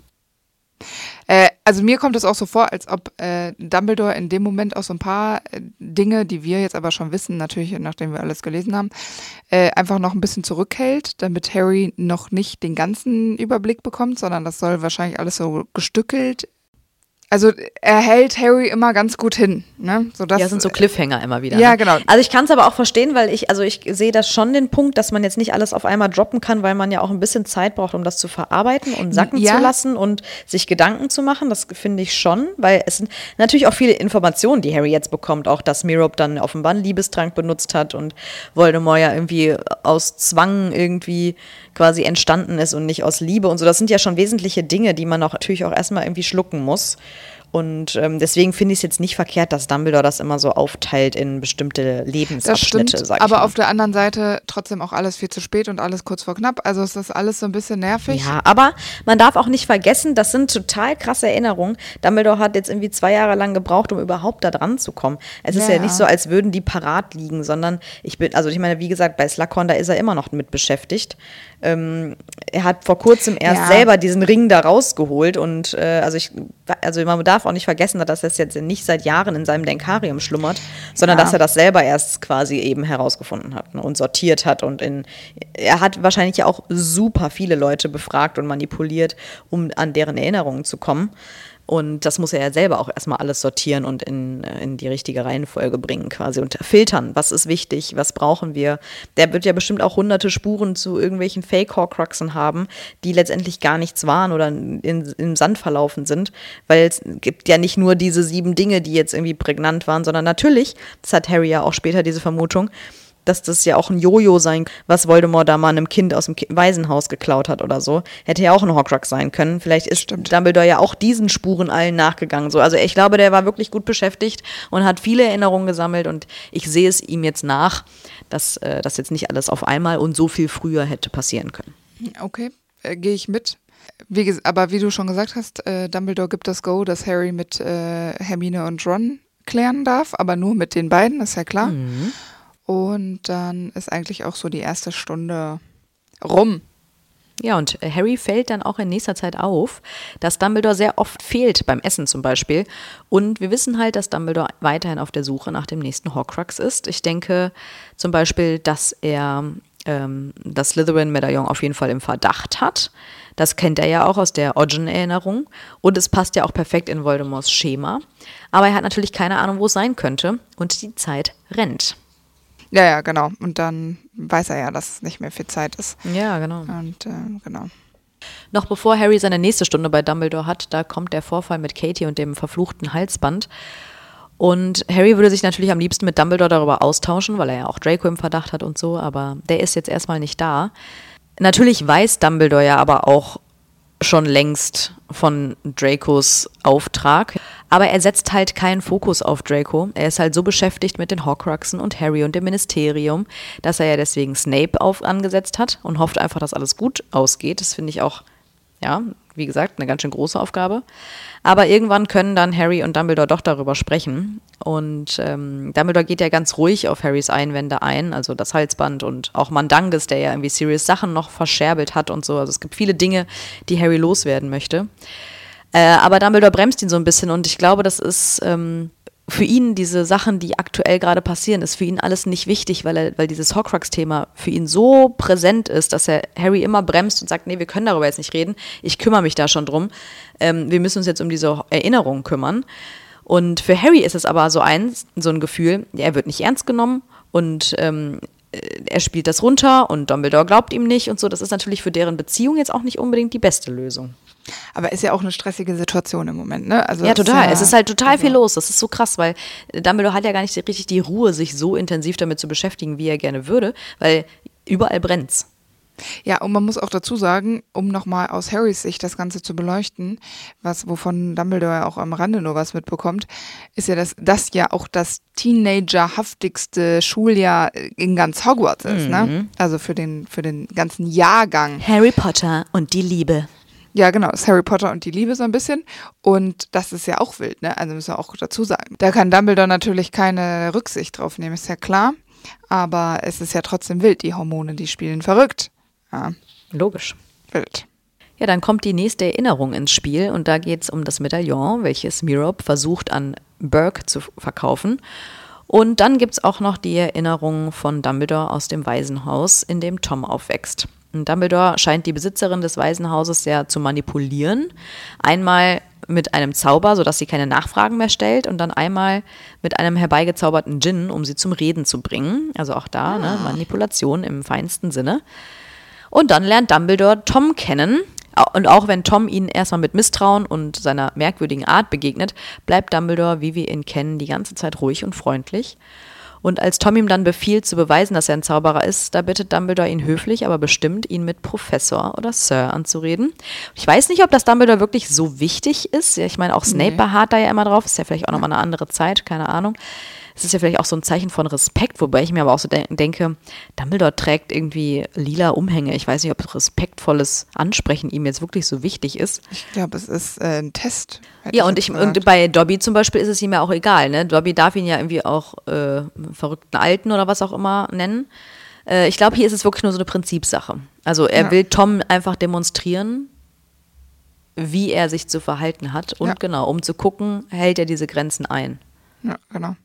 Äh, also mir kommt es auch so vor, als ob äh, Dumbledore in dem Moment auch so ein paar äh, Dinge, die wir jetzt aber schon wissen, natürlich nachdem wir alles gelesen haben, äh, einfach noch ein bisschen zurückhält, damit Harry noch nicht den ganzen Überblick bekommt, sondern das soll wahrscheinlich alles so gestückelt. Also er hält Harry immer ganz gut hin, ne? Sodass, Ja, sind so Cliffhanger immer wieder. Ja, ne? genau. Also ich kann es aber auch verstehen, weil ich, also ich sehe das schon den Punkt, dass man jetzt nicht alles auf einmal droppen kann, weil man ja auch ein bisschen Zeit braucht, um das zu verarbeiten und sacken Ja. zu lassen und sich Gedanken zu machen. Das finde ich schon, weil es sind natürlich auch viele Informationen, die Harry jetzt bekommt. Auch, dass Merope dann offenbar einen Liebestrank benutzt hat und Voldemort ja irgendwie aus Zwang irgendwie quasi entstanden ist und nicht aus Liebe und so. Das sind ja schon wesentliche Dinge, die man auch natürlich auch erstmal irgendwie schlucken muss. Und ähm, deswegen finde ich es jetzt nicht verkehrt, dass Dumbledore das immer so aufteilt in bestimmte Das Lebensabschnitte, stimmt, sag ich aber mal. auf der anderen Seite trotzdem auch alles viel zu spät und alles kurz vor knapp. Also es ist alles so ein bisschen nervig. Ja, aber man darf auch nicht vergessen, das sind total krasse Erinnerungen. Dumbledore hat jetzt irgendwie zwei Jahre lang gebraucht, um überhaupt da dran zu kommen. Es ist Ja, ja nicht ja. so, als würden die parat liegen, sondern ich bin, also ich meine, wie gesagt, bei Slughorn, da ist er immer noch mit beschäftigt. Ähm, er hat vor kurzem erst Ja. selber diesen Ring da rausgeholt und äh, also ich, also man darf auch nicht vergessen, dass das jetzt nicht seit Jahren in seinem Denkarium schlummert, sondern Ja. dass er das selber erst quasi eben herausgefunden hat, ne, und sortiert hat und in, er hat wahrscheinlich ja auch super viele Leute befragt und manipuliert, um an deren Erinnerungen zu kommen. Und das muss er ja selber auch erstmal alles sortieren und in, in die richtige Reihenfolge bringen quasi und filtern. Was ist wichtig? Was brauchen wir? Der wird ja bestimmt auch hunderte Spuren zu irgendwelchen Fake-Horcruxen haben, die letztendlich gar nichts waren oder in, im Sand verlaufen sind, weil es gibt ja nicht nur diese sieben Dinge, die jetzt irgendwie prägnant waren, sondern natürlich, das hat Harry ja auch später diese Vermutung, dass das ja auch ein Jojo sein, was Voldemort da mal einem Kind aus dem Ki- Waisenhaus geklaut hat oder so. Hätte ja auch ein Horcrux sein können. Vielleicht ist Stimmt. Dumbledore ja auch diesen Spuren allen nachgegangen. So. Also ich glaube, der war wirklich gut beschäftigt und hat viele Erinnerungen gesammelt und ich sehe es ihm jetzt nach, dass äh, das jetzt nicht alles auf einmal und so viel früher hätte passieren können. Okay, äh, gehe ich mit. Wie, ges- aber wie du schon gesagt hast, äh, Dumbledore gibt das Go, dass Harry mit äh, Hermine und Ron klären darf, aber nur mit den beiden, ist ja klar. Mhm. Und dann ist eigentlich auch so die erste Stunde rum. Ja, und äh, Harry fällt dann auch in nächster Zeit auf, dass Dumbledore sehr oft fehlt, beim Essen zum Beispiel. Und wir wissen halt, dass Dumbledore weiterhin auf der Suche nach dem nächsten Horcrux ist. Ich denke zum Beispiel, dass er ähm, das Slytherin-Medaillon auf jeden Fall im Verdacht hat. Das kennt er ja auch aus der Ogden-Erinnerung. Und es passt ja auch perfekt in Voldemorts Schema. Aber er hat natürlich keine Ahnung, wo es sein könnte. Und die Zeit rennt. Ja, ja, genau. Und dann weiß er ja, dass es nicht mehr viel Zeit ist. Ja, genau. Und äh, genau. Noch bevor Harry seine nächste Stunde bei Dumbledore hat, da kommt der Vorfall mit Katie und dem verfluchten Halsband. Und Harry würde sich natürlich am liebsten mit Dumbledore darüber austauschen, weil er ja auch Draco im Verdacht hat und so, aber der ist jetzt erstmal nicht da. Natürlich weiß Dumbledore ja aber auch schon längst von Dracos Auftrag, aber er setzt halt keinen Fokus auf Draco. Er ist halt so beschäftigt mit den Horcruxen und Harry und dem Ministerium, dass er ja deswegen Snape auf angesetzt hat und hofft einfach, dass alles gut ausgeht. Das finde ich auch, ja, wie gesagt, eine ganz schön große Aufgabe. Aber irgendwann können dann Harry und Dumbledore doch darüber sprechen. Und ähm, Dumbledore geht ja ganz ruhig auf Harrys Einwände ein, also das Halsband und auch Mandanges, der ja irgendwie Sirius Sachen noch verscherbelt hat und so. Also es gibt viele Dinge, die Harry loswerden möchte. Äh, aber Dumbledore bremst ihn so ein bisschen und ich glaube, das ist ähm, für ihn, diese Sachen, die aktuell gerade passieren, ist für ihn alles nicht wichtig, weil, er, weil dieses Horcrux-Thema für ihn so präsent ist, dass er Harry immer bremst und sagt, nee, wir können darüber jetzt nicht reden, ich kümmere mich da schon drum, ähm, wir müssen uns jetzt um diese Erinnerungen kümmern. Und für Harry ist es aber so ein, so ein Gefühl, er wird nicht ernst genommen und ähm, er spielt das runter und Dumbledore glaubt ihm nicht und so. Das ist natürlich für deren Beziehung jetzt auch nicht unbedingt die beste Lösung. Aber ist ja auch eine stressige Situation im Moment, ne? Also Ja, total. Ist ja, es ist halt total also, viel los. Das ist so krass, weil Dumbledore hat ja gar nicht richtig die Ruhe, sich so intensiv damit zu beschäftigen, wie er gerne würde, weil überall brennt's. Ja, und man muss auch dazu sagen, um nochmal aus Harrys Sicht das Ganze zu beleuchten, was wovon Dumbledore auch am Rande nur was mitbekommt, ist ja, dass das ja auch das teenagerhaftigste Schuljahr in ganz Hogwarts ist, Mhm. ne? Also für den, für den ganzen Jahrgang. Harry Potter und die Liebe. Ja, genau, das ist Harry Potter und die Liebe so ein bisschen. Und das ist ja auch wild, ne? Also müssen wir auch dazu sagen. Da kann Dumbledore natürlich keine Rücksicht drauf nehmen, ist ja klar. Aber es ist ja trotzdem wild, die Hormone, die spielen verrückt. Ja, Logisch. wild. Ja, dann kommt die nächste Erinnerung ins Spiel und da geht es um das Medaillon, welches Merope versucht an Burke zu verkaufen. Und dann gibt es auch noch die Erinnerung von Dumbledore aus dem Waisenhaus, in dem Tom aufwächst. Und Dumbledore scheint die Besitzerin des Waisenhauses sehr zu manipulieren. Einmal mit einem Zauber, sodass sie keine Nachfragen mehr stellt und dann einmal mit einem herbeigezauberten Djinn, um sie zum Reden zu bringen. Also auch da, ne, Manipulation im feinsten Sinne. Und dann lernt Dumbledore Tom kennen. Und auch wenn Tom ihn erstmal mit Misstrauen und seiner merkwürdigen Art begegnet, bleibt Dumbledore, wie wir ihn kennen, die ganze Zeit ruhig und freundlich. Und als Tom ihm dann befiehlt, zu beweisen, dass er ein Zauberer ist, da bittet Dumbledore ihn höflich, aber bestimmt, ihn mit Professor oder Sir anzureden. Ich weiß nicht, ob das Dumbledore wirklich so wichtig ist. Ich meine, auch Snape Nee. beharrt da ja immer drauf. Ist ja vielleicht auch nochmal eine andere Zeit, keine Ahnung. Es ist ja vielleicht auch so ein Zeichen von Respekt, wobei ich mir aber auch so de- denke, Dumbledore trägt irgendwie lila Umhänge. Ich weiß nicht, ob respektvolles Ansprechen ihm jetzt wirklich so wichtig ist. Ich glaube, es ist äh, ein Test. hätte Ja, und jetzt ich gesagt. und bei Dobby zum Beispiel ist es ihm ja auch egal, ne? Dobby darf ihn ja irgendwie auch äh, verrückten Alten oder was auch immer nennen. Äh, ich glaube, hier ist es wirklich nur so eine Prinzipsache. Also er Ja. will Tom einfach demonstrieren, wie er sich zu verhalten hat und Ja. genau, um zu gucken, hält er diese Grenzen ein. Ja, genau.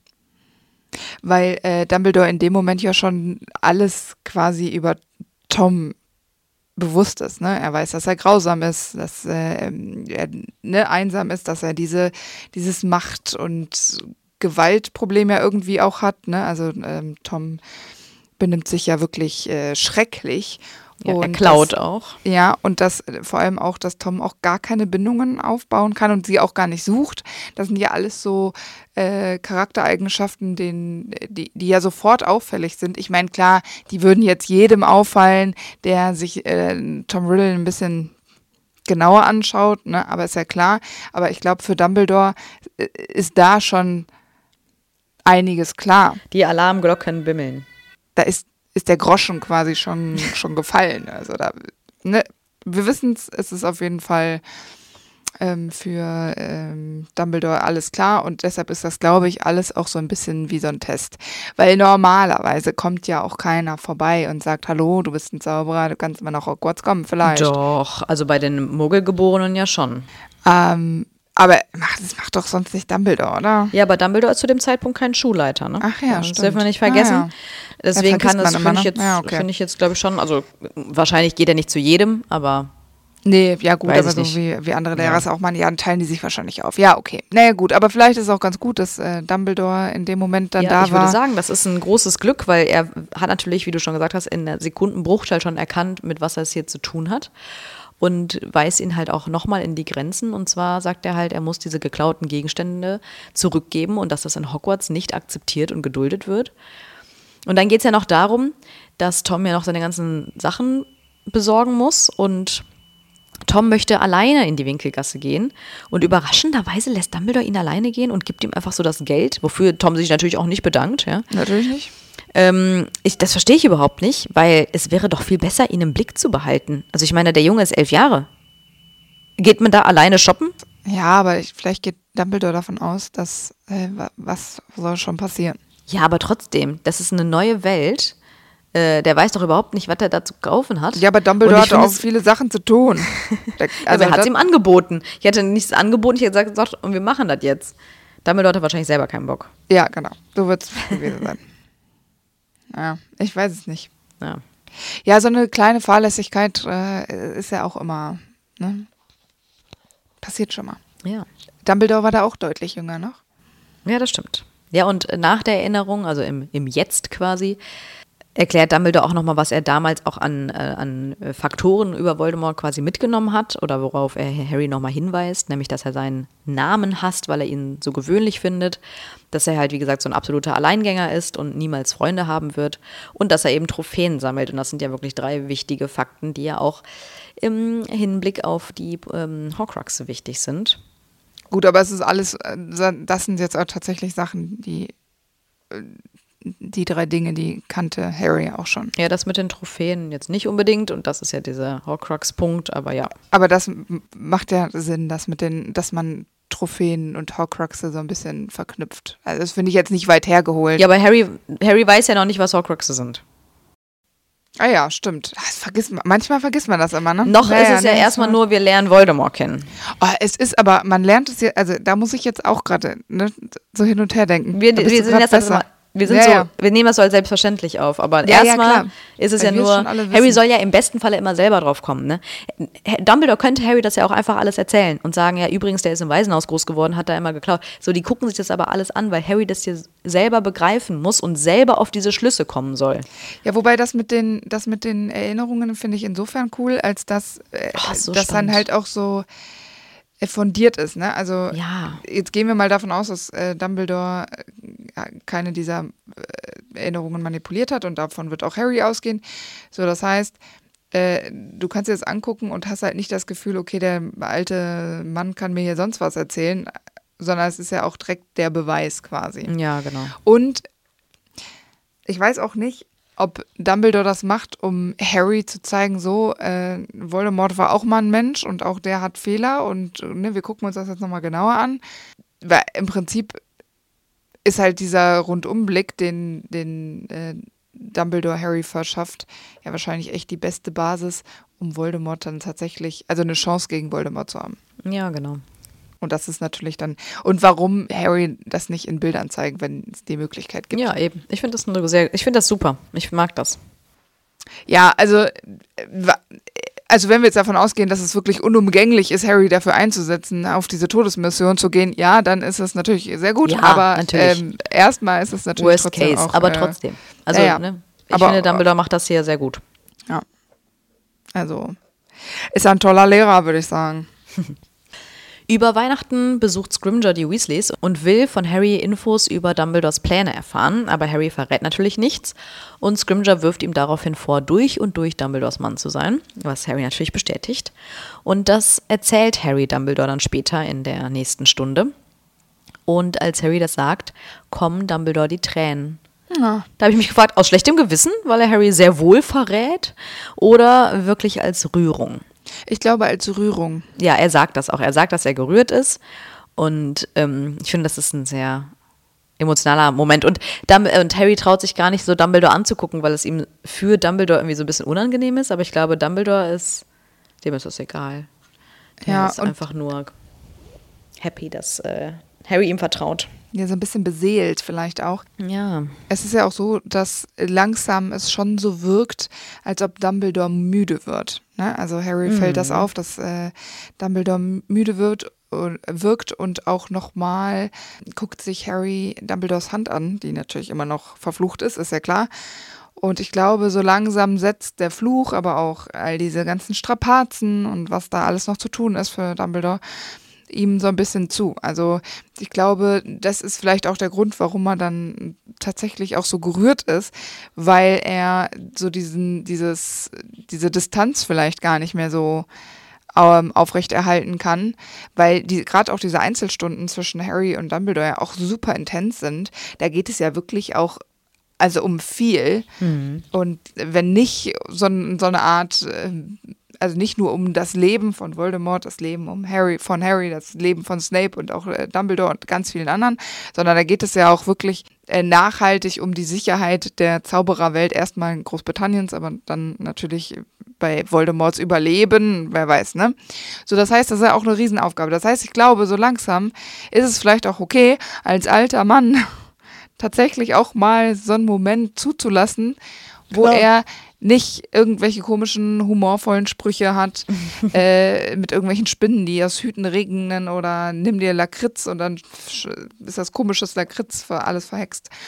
Weil äh, Dumbledore in dem Moment ja schon alles quasi über Tom bewusst ist. Ne? Er weiß, dass er grausam ist, dass äh, er ne, einsam ist, dass er diese, dieses Macht- und Gewaltproblem ja irgendwie auch hat. Ne? Also ähm, Tom benimmt sich ja wirklich äh, schrecklich. Ja, er Und klaut das, auch. Ja, und das äh, vor allem auch, dass Tom auch gar keine Bindungen aufbauen kann und sie auch gar nicht sucht. Das sind ja alles so äh, Charaktereigenschaften, den, die, die ja sofort auffällig sind. Ich meine, klar, die würden jetzt jedem auffallen, der sich äh, Tom Riddle ein bisschen genauer anschaut, ne? Aber ist ja klar. Aber ich glaube, für Dumbledore äh, ist da schon einiges klar. Die Alarmglocken bimmeln. Da ist, ist der Groschen quasi schon, schon gefallen. Also da, ne, wir wissen es, es ist auf jeden Fall ähm, für ähm, Dumbledore alles klar und deshalb ist das, glaube ich, alles auch so ein bisschen wie so ein Test. Weil normalerweise kommt ja auch keiner vorbei und sagt, hallo, du bist ein Zauberer, du kannst mal nach Hogwarts kommen, vielleicht. Doch, also bei den Muggelgeborenen ja schon. Ähm, aber mach, das macht doch sonst nicht Dumbledore, oder? Ja, aber Dumbledore ist zu dem Zeitpunkt kein Schulleiter, ne? Ach ja, das stimmt. dürfen wir nicht vergessen. Ah, ja. Deswegen Ja, vergisst kann das, man immer, finde ich ne? jetzt, Ja, okay. finde ich jetzt, glaube ich schon, also wahrscheinlich geht er nicht zu jedem, aber Nee, ja gut, Weiß aber ich so nicht. wie, wie andere Lehrer Ja. es auch machen, ja, dann teilen die sich wahrscheinlich auf. Ja, okay. Naja gut, aber vielleicht ist es auch ganz gut, dass äh, Dumbledore in dem Moment dann ja, da ich war. würde sagen, das ist ein großes Glück, weil er hat natürlich, wie du schon gesagt hast, in der Sekundenbruchteil schon erkannt, mit was er es hier zu tun hat und weist ihn halt auch nochmal in die Grenzen und zwar sagt er halt, er muss diese geklauten Gegenstände zurückgeben und dass das in Hogwarts nicht akzeptiert und geduldet wird. Und dann geht es ja noch darum, dass Tom ja noch seine ganzen Sachen besorgen muss und Tom möchte alleine in die Winkelgasse gehen und überraschenderweise lässt Dumbledore ihn alleine gehen und gibt ihm einfach so das Geld, wofür Tom sich natürlich auch nicht bedankt. Ja. Natürlich nicht. Ähm, ich, das verstehe ich überhaupt nicht, weil es wäre doch viel besser, ihn im Blick zu behalten. Also ich meine, der Junge ist elf Jahre. Geht man da alleine shoppen? Ja, aber ich, vielleicht geht Dumbledore davon aus, dass äh, wa- was soll schon passieren. Ja, aber trotzdem, das ist eine neue Welt. Äh, der weiß doch überhaupt nicht, was er da zu kaufen hat. Ja, aber Dumbledore Und ich hat auch finde es- viele Sachen zu tun. Der, Also er hat das- es ihm angeboten. Ich hätte nichts angeboten, ich hätte gesagt, und wir machen das jetzt. Dumbledore hat wahrscheinlich selber keinen Bock. Ja, genau. So wird es gewesen sein. Ja, ich weiß es nicht. Ja. Ja, so eine kleine Fahrlässigkeit äh, ist ja auch immer, ne? Passiert schon mal. Ja. Dumbledore war da auch deutlich jünger noch. Ja, das stimmt. Ja, und nach der Erinnerung, also im, im Jetzt quasi, erklärt Dumbledore auch nochmal, was er damals auch an, äh, an Faktoren über Voldemort quasi mitgenommen hat oder worauf er Harry nochmal hinweist, nämlich, dass er seinen Namen hasst, weil er ihn so gewöhnlich findet, dass er halt, wie gesagt, so ein absoluter Alleingänger ist und niemals Freunde haben wird und dass er eben Trophäen sammelt. Und das sind ja wirklich drei wichtige Fakten, die ja auch im Hinblick auf die ähm, Horcruxe wichtig sind. Gut, aber es ist alles, das sind jetzt auch tatsächlich Sachen, die die drei Dinge, die kannte Harry auch schon. Ja, das mit den Trophäen jetzt nicht unbedingt und das ist ja dieser Horcrux-Punkt, aber ja. Aber das macht ja Sinn, dass mit den, dass man Trophäen und Horcruxe so ein bisschen verknüpft. Also das finde ich jetzt nicht weit hergeholt. Ja, aber Harry, Harry weiß ja noch nicht, was Horcruxe sind. Ah ja, stimmt. Das vergisst man, manchmal vergisst man das immer, ne? Noch ja, ist es ja, ja erstmal nur, wir lernen Voldemort kennen. Oh, es ist aber, man lernt es ja, also da muss ich jetzt auch gerade ne, so hin und her denken. Wir, wir sind jetzt besser. Wir sind ja, so, ja. wir nehmen das so als selbstverständlich auf, aber ja, erstmal ja, ist es Weil ja nur, Harry soll ja im besten Falle immer selber drauf kommen, ne? Dumbledore könnte Harry das ja auch einfach alles erzählen und sagen, ja übrigens, der ist im Waisenhaus groß geworden, hat da immer geklaut. So, die gucken sich das aber alles an, weil Harry das hier selber begreifen muss und selber auf diese Schlüsse kommen soll. Ja, wobei das mit den, das mit den Erinnerungen finde ich insofern cool, als dass äh, oh, so das dann halt auch so fundiert ist, ne? Also ja. Jetzt gehen wir mal davon aus, dass äh, Dumbledore äh, keine dieser äh, Erinnerungen manipuliert hat und davon wird auch Harry ausgehen. So, das heißt, äh, du kannst dir das angucken und hast halt nicht das Gefühl, okay, der alte Mann kann mir hier sonst was erzählen, sondern es ist ja auch direkt der Beweis quasi. Ja, genau. Und ich weiß auch nicht, ob Dumbledore das macht, um Harry zu zeigen, so, äh, Voldemort war auch mal ein Mensch und auch der hat Fehler und ne, wir gucken uns das jetzt nochmal genauer an. Weil im Prinzip ist halt dieser Rundumblick, den, den äh, Dumbledore Harry verschafft, ja wahrscheinlich echt die beste Basis, um Voldemort dann tatsächlich, also eine Chance gegen Voldemort zu haben. Ja, genau. Und das ist natürlich dann, und warum Harry das nicht in Bildern zeigen, wenn es die Möglichkeit gibt. Ja, eben. Ich finde das eine sehr, ich finde das super. Ich mag das. Ja, also, also wenn wir jetzt davon ausgehen, dass es wirklich unumgänglich ist, Harry dafür einzusetzen, auf diese Todesmission zu gehen, ja, dann ist es natürlich sehr gut. Ja, aber natürlich. Ähm, erstmal ist es natürlich Worst trotzdem case, auch, aber äh, trotzdem. Also, ja, ja. ne, ich aber, finde, Dumbledore macht das hier sehr gut. Ja. Also, ist ein toller Lehrer, würde ich sagen. Über Weihnachten besucht Scrimgeour die Weasleys und will von Harry Infos über Dumbledores Pläne erfahren, aber Harry verrät natürlich nichts und Scrimgeour wirft ihm daraufhin vor, durch und durch Dumbledores Mann zu sein, was Harry natürlich bestätigt. Und das erzählt Harry Dumbledore dann später in der nächsten Stunde. Und als Harry das sagt, kommen Dumbledore die Tränen. Ja. Da habe ich mich gefragt, aus schlechtem Gewissen, weil er Harry sehr wohl verrät oder wirklich als Rührung? Ich glaube, als Rührung. Ja, er sagt das auch. Er sagt, dass er gerührt ist. Und ähm, ich finde, das ist ein sehr emotionaler Moment. Und, Dumb- und Harry traut sich gar nicht so Dumbledore anzugucken, weil es ihm für Dumbledore irgendwie so ein bisschen unangenehm ist. Aber ich glaube, Dumbledore ist, dem ist das egal. Der Ja, ist und einfach nur happy, dass äh, Harry ihm vertraut. Ja, so ein bisschen beseelt vielleicht auch. Ja. Es ist ja auch so, dass langsam es schon so wirkt, als ob Dumbledore müde wird. Ne? Also Harry mhm. fällt das auf, dass äh, Dumbledore müde wird und wirkt und auch nochmal guckt sich Harry Dumbledores Hand an, die natürlich immer noch verflucht ist, ist ja klar. Und ich glaube, so langsam setzt der Fluch, aber auch all diese ganzen Strapazen und was da alles noch zu tun ist für Dumbledore, ihm so ein bisschen zu. Also ich glaube, das ist vielleicht auch der Grund, warum er dann tatsächlich auch so gerührt ist, weil er so diesen, dieses, diese Distanz vielleicht gar nicht mehr so ähm, aufrechterhalten kann, weil die gerade auch diese Einzelstunden zwischen Harry und Dumbledore ja auch super intens sind. Da geht es ja wirklich auch also um viel. Mhm. Und wenn nicht so, so eine Art äh, also nicht nur um das Leben von Voldemort, das Leben um Harry, von Harry, das Leben von Snape und auch äh, Dumbledore und ganz vielen anderen, sondern da geht es ja auch wirklich äh, nachhaltig um die Sicherheit der Zaubererwelt, erstmal in Großbritanniens, aber dann natürlich bei Voldemorts Überleben, wer weiß, ne? So, das heißt, das ist ja auch eine Riesenaufgabe. Das heißt, ich glaube, so langsam ist es vielleicht auch okay, als alter Mann tatsächlich auch mal so einen Moment zuzulassen, wo Klar. er nicht irgendwelche komischen, humorvollen Sprüche hat, äh, mit irgendwelchen Spinnen, die aus Hüten regnen oder nimm dir Lakritz und dann ist das komisches Lakritz für alles verhext.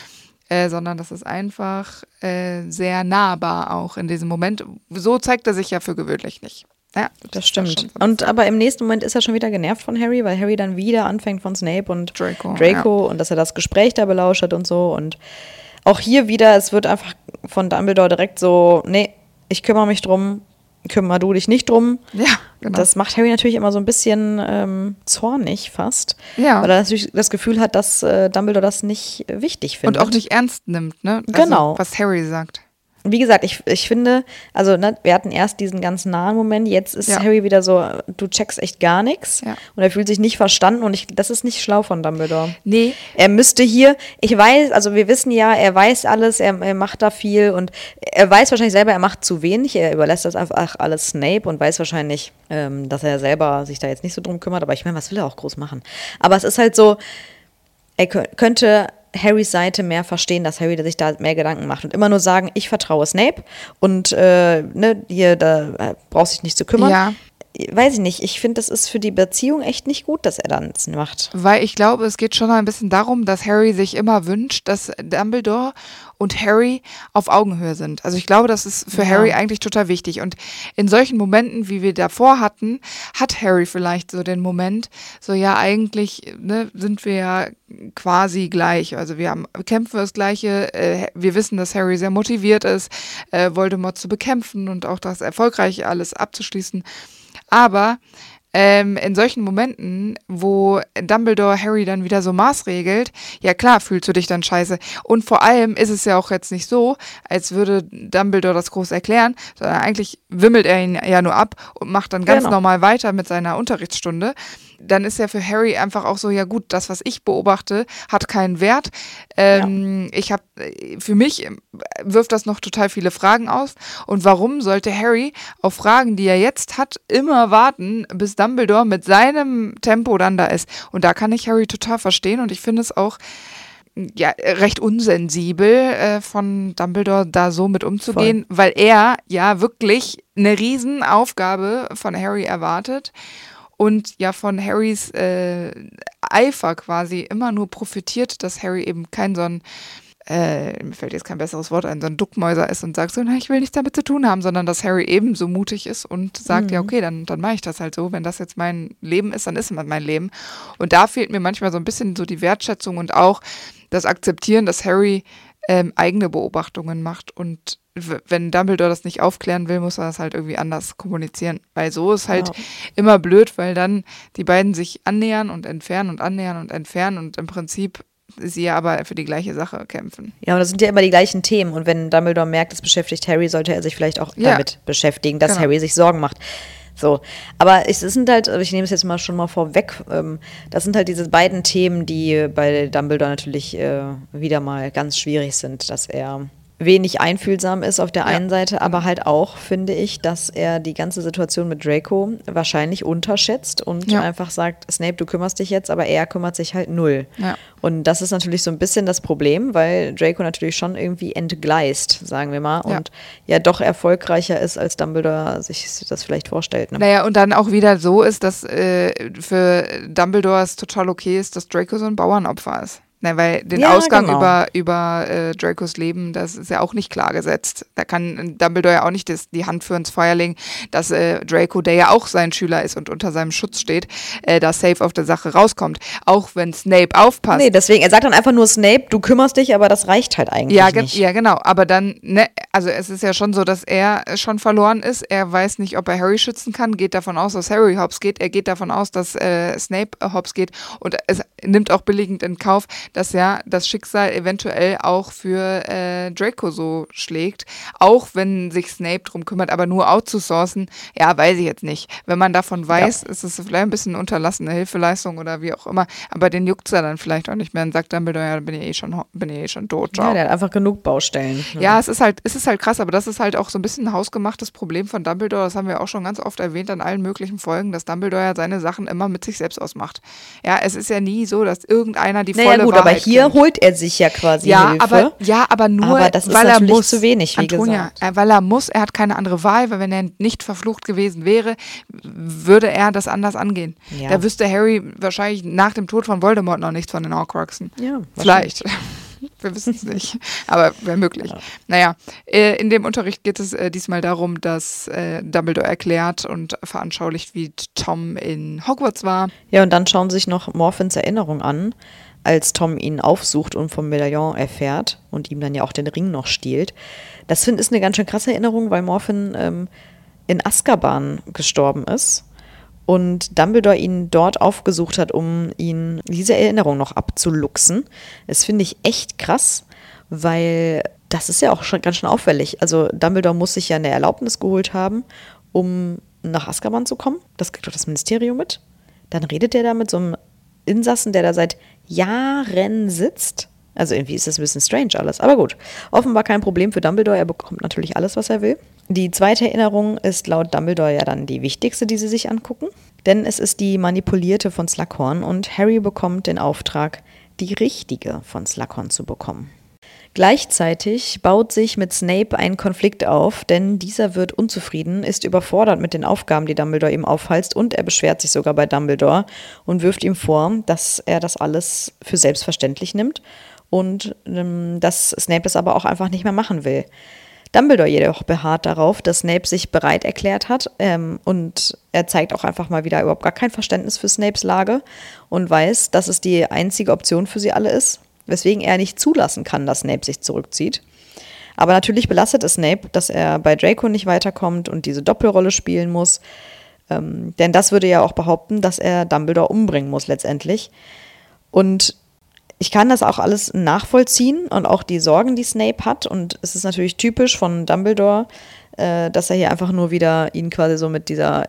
äh, sondern das ist einfach äh, sehr nahbar auch in diesem Moment. So zeigt er sich ja für gewöhnlich nicht. Ja, das, das stimmt. Und aber im nächsten Moment ist er schon wieder genervt von Harry, weil Harry dann wieder anfängt von Snape und Draco, Draco ja. und dass er das Gespräch da belauscht hat und so. Und auch hier wieder, es wird einfach von Dumbledore direkt so, nee, ich kümmere mich drum, kümmer du dich nicht drum. Ja, genau. Das macht Harry natürlich immer so ein bisschen ähm, zornig fast, ja. weil er natürlich das Gefühl hat, dass äh, Dumbledore das nicht wichtig findet. Und auch nicht ernst nimmt, ne? Also, genau. Was Harry sagt. Wie gesagt, ich, ich finde, also ne, wir hatten erst diesen ganz nahen Moment, jetzt ist ja. Harry wieder so, du checkst echt gar nichts ja. und er fühlt sich nicht verstanden und ich, das ist nicht schlau von Dumbledore. Nee. Er müsste hier, ich weiß, also wir wissen ja, er weiß alles, er, er macht da viel und er weiß wahrscheinlich selber, er macht zu wenig, er überlässt das einfach alles Snape und weiß wahrscheinlich, ähm, dass er selber sich da jetzt nicht so drum kümmert, aber ich meine, was will er auch groß machen? Aber es ist halt so, er könnte Harrys Seite mehr verstehen, dass Harry sich da mehr Gedanken macht und immer nur sagen, ich vertraue Snape und äh, ne, hier, da brauchst du dich nicht zu kümmern. Ja. Weiß ich nicht, ich finde, das ist für die Beziehung echt nicht gut, dass er dann das macht. Weil ich glaube, es geht schon ein bisschen darum, dass Harry sich immer wünscht, dass Dumbledore und Harry auf Augenhöhe sind. Also ich glaube, das ist für ja. Harry eigentlich total wichtig. Und in solchen Momenten, wie wir davor hatten, hat Harry vielleicht so den Moment, so ja, eigentlich ne, sind wir ja quasi gleich. Also wir haben, kämpfen das Gleiche. Äh, wir wissen, dass Harry sehr motiviert ist, äh, Voldemort zu bekämpfen und auch das erfolgreich alles abzuschließen. Aber ähm, in solchen Momenten, wo Dumbledore Harry dann wieder so maßregelt, ja klar, fühlst du dich dann scheiße. Und vor allem ist es ja auch jetzt nicht so, als würde Dumbledore das groß erklären, sondern eigentlich wimmelt er ihn ja nur ab und macht dann ganz genau. normal weiter mit seiner Unterrichtsstunde. Dann ist ja für Harry einfach auch so, ja gut, das, was ich beobachte, hat keinen Wert. Ähm, ja. Ich habe, für mich wirft das noch total viele Fragen auf. Und warum sollte Harry auf Fragen, die er jetzt hat, immer warten, bis Dumbledore mit seinem Tempo dann da ist? Und da kann ich Harry total verstehen und ich finde es auch ja, recht unsensibel äh, von Dumbledore da so mit umzugehen, Voll. Weil er ja wirklich eine Riesenaufgabe von Harry erwartet. Und ja von Harrys äh, Eifer quasi immer nur profitiert, dass Harry eben kein so ein, äh, mir fällt jetzt kein besseres Wort ein, so ein Duckmäuser ist und sagt so, na, ich will nichts damit zu tun haben, sondern dass Harry eben so mutig ist und sagt, mhm. ja okay, dann, dann mache ich das halt so. Wenn das jetzt mein Leben ist, dann ist es mein Leben. Und da fehlt mir manchmal so ein bisschen so die Wertschätzung und auch das Akzeptieren, dass Harry ähm, eigene Beobachtungen macht und wenn Dumbledore das nicht aufklären will, muss er das halt irgendwie anders kommunizieren. Weil so ist halt genau. immer blöd, weil dann die beiden sich annähern und entfernen und annähern und entfernen und im Prinzip sie ja aber für die gleiche Sache kämpfen. Ja, und das sind ja immer die gleichen Themen. Und wenn Dumbledore merkt, es beschäftigt Harry, sollte er sich vielleicht auch ja. damit beschäftigen, dass genau. Harry sich Sorgen macht. So, aber es sind halt, ich nehme es jetzt mal schon mal vorweg, ähm, das sind halt diese beiden Themen, die bei Dumbledore natürlich äh, wieder mal ganz schwierig sind, dass er wenig einfühlsam ist auf der ja. einen Seite, aber halt auch, finde ich, dass er die ganze Situation mit Draco wahrscheinlich unterschätzt und ja. einfach sagt, Snape, du kümmerst dich jetzt, aber er kümmert sich halt null. Ja. Und das ist natürlich so ein bisschen das Problem, weil Draco natürlich schon irgendwie entgleist, sagen wir mal, und ja, ja doch erfolgreicher ist, als Dumbledore sich das vielleicht vorstellt. Ne? Naja, und dann auch wieder so ist, dass äh, für Dumbledore es total okay ist, dass Draco so ein Bauernopfer ist. Ne, weil den ja, Ausgang genau. über, über äh, Dracos Leben, das ist ja auch nicht klar gesetzt. Da kann Dumbledore ja auch nicht das, die Hand für ins Feuer legen, dass äh, Draco, der ja auch sein Schüler ist und unter seinem Schutz steht, äh, da safe auf der Sache rauskommt. Auch wenn Snape aufpasst. Nee, deswegen, er sagt dann einfach nur Snape, du kümmerst dich, aber das reicht halt eigentlich ja, ge- nicht. Ja, genau. Aber dann, ne, also es ist ja schon so, dass er schon verloren ist. Er weiß nicht, ob er Harry schützen kann, geht davon aus, dass Harry hops geht. Er geht davon aus, dass äh, Snape äh, hops geht. Und es nimmt auch billigend in Kauf, dass ja das Schicksal eventuell auch für äh, Draco so schlägt, auch wenn sich Snape drum kümmert, aber nur outzusourcen, ja, weiß ich jetzt nicht. Wenn man davon weiß, ja. ist es vielleicht ein bisschen unterlassene Hilfeleistung oder wie auch immer, aber den juckt es ja dann vielleicht auch nicht mehr und sagt Dumbledore, ja, bin ich eh schon, bin ich eh schon tot. Ciao. Ja, der hat einfach genug Baustellen. Ja. ja, es ist halt, es ist halt krass, aber das ist halt auch so ein bisschen ein hausgemachtes Problem von Dumbledore, das haben wir auch schon ganz oft erwähnt an allen möglichen Folgen, dass Dumbledore ja seine Sachen immer mit sich selbst ausmacht. Ja, es ist ja nie so, dass irgendeiner die naja, volle gut, Wahrheit aber hier kennt. holt er sich ja quasi ja, Hilfe. Aber, ja, aber nur, aber das ist weil er natürlich muss. zu wenig, wie Antonia, gesagt. Äh, weil er muss, er hat keine andere Wahl, weil wenn er nicht verflucht gewesen wäre, würde er das anders angehen. Ja. Da wüsste Harry wahrscheinlich nach dem Tod von Voldemort noch nichts von den Horcruxen. Ja, vielleicht. Wir wissen es nicht, aber wäre möglich. Ja. Naja, äh, in dem Unterricht geht es äh, diesmal darum, dass äh, Dumbledore erklärt und veranschaulicht, wie Tom in Hogwarts war. Ja, und dann schauen sie sich noch Morphins Erinnerung an, als Tom ihn aufsucht und vom Medaillon erfährt und ihm dann ja auch den Ring noch stiehlt. Das find, ist eine ganz schön krasse Erinnerung, weil Morphin ähm, in Azkaban gestorben ist und Dumbledore ihn dort aufgesucht hat, um ihn diese Erinnerung noch abzuluxen. Das finde ich echt krass, weil das ist ja auch schon ganz schön auffällig. Also Dumbledore muss sich ja eine Erlaubnis geholt haben, um nach Azkaban zu kommen. Das kriegt doch das Ministerium mit. Dann redet er da mit so einem Insassen, der da seit Jahren sitzt. Also irgendwie ist das ein bisschen strange alles. Aber gut, offenbar kein Problem für Dumbledore. Er bekommt natürlich alles, was er will. Die zweite Erinnerung ist laut Dumbledore ja dann die wichtigste, die sie sich angucken. Denn es ist die manipulierte von Slughorn und Harry bekommt den Auftrag, die richtige von Slughorn zu bekommen. Gleichzeitig baut sich mit Snape ein Konflikt auf, denn dieser wird unzufrieden, ist überfordert mit den Aufgaben, die Dumbledore ihm aufhalst, und er beschwert sich sogar bei Dumbledore und wirft ihm vor, dass er das alles für selbstverständlich nimmt und ähm, dass Snape das aber auch einfach nicht mehr machen will. Dumbledore jedoch beharrt darauf, dass Snape sich bereit erklärt hat ähm, und er zeigt auch einfach mal wieder überhaupt gar kein Verständnis für Snapes Lage und weiß, dass es die einzige Option für sie alle ist, weswegen er nicht zulassen kann, dass Snape sich zurückzieht. Aber natürlich belastet es Snape, dass er bei Draco nicht weiterkommt und diese Doppelrolle spielen muss. Ähm, denn das würde ja auch behaupten, dass er Dumbledore umbringen muss letztendlich. Und ich kann das auch alles nachvollziehen und auch die Sorgen, die Snape hat. Und es ist natürlich typisch von Dumbledore, äh, dass er hier einfach nur wieder ihn quasi so mit dieser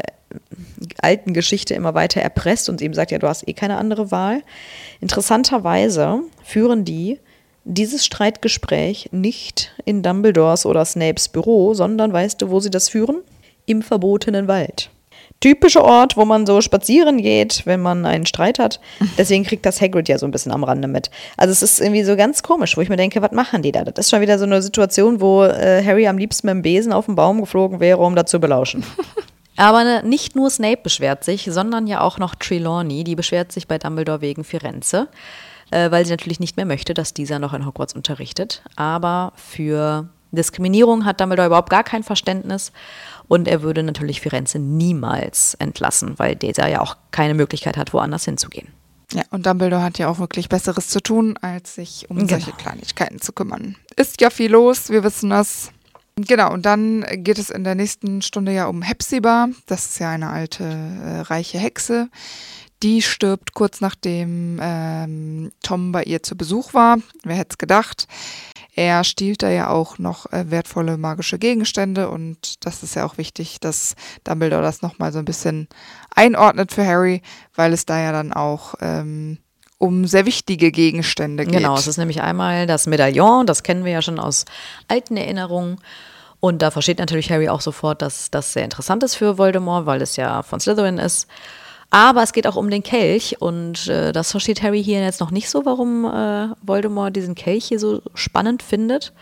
alten Geschichte immer weiter erpresst und ihm sagt, ja, du hast eh keine andere Wahl. Interessanterweise führen die dieses Streitgespräch nicht in Dumbledores oder Snapes Büro, sondern weißt du, wo sie das führen? Im verbotenen Wald. Typischer Ort, wo man so spazieren geht, wenn man einen Streit hat. Deswegen kriegt das Hagrid ja so ein bisschen am Rande mit. Also es ist irgendwie so ganz komisch, wo ich mir denke, was machen die da? Das ist schon wieder so eine Situation, wo äh, Harry am liebsten mit dem Besen auf den Baum geflogen wäre, um da zu belauschen. Aber nicht nur Snape beschwert sich, sondern ja auch noch Trelawney, die beschwert sich bei Dumbledore wegen Firenze, äh, weil sie natürlich nicht mehr möchte, dass dieser noch in Hogwarts unterrichtet. Aber für Diskriminierung hat Dumbledore überhaupt gar kein Verständnis und er würde natürlich Firenze niemals entlassen, weil dieser ja auch keine Möglichkeit hat, woanders hinzugehen. Ja, und Dumbledore hat ja auch wirklich Besseres zu tun, als sich um genau. solche Kleinigkeiten zu kümmern. Ist ja viel los, wir wissen das. Genau, und dann geht es in der nächsten Stunde ja um Hepzibah. Das ist ja eine alte, äh, reiche Hexe. Die stirbt kurz nachdem ähm, Tom bei ihr zu Besuch war. Wer hätte es gedacht? Er stiehlt da ja auch noch äh, wertvolle magische Gegenstände und das ist ja auch wichtig, dass Dumbledore das nochmal so ein bisschen einordnet für Harry, weil es da ja dann auch ähm, um sehr wichtige Gegenstände geht. Genau, es ist nämlich einmal das Medaillon, das kennen wir ja schon aus alten Erinnerungen. Und da versteht natürlich Harry auch sofort, dass das sehr interessant ist für Voldemort, weil es ja von Slytherin ist. Aber es geht auch um den Kelch und äh, das versteht Harry hier jetzt noch nicht so, warum äh, Voldemort diesen Kelch hier so spannend findet.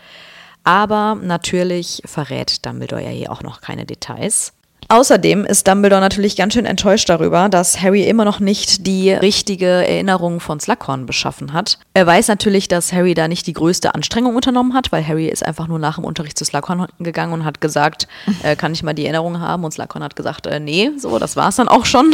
Aber natürlich verrät Dumbledore ja hier auch noch keine Details. Außerdem ist Dumbledore natürlich ganz schön enttäuscht darüber, dass Harry immer noch nicht die richtige Erinnerung von Slughorn beschaffen hat. Er weiß natürlich, dass Harry da nicht die größte Anstrengung unternommen hat, weil Harry ist einfach nur nach dem Unterricht zu Slughorn gegangen und hat gesagt, äh, kann ich mal die Erinnerung haben? Und Slughorn hat gesagt, äh, nee, so, das war's dann auch schon.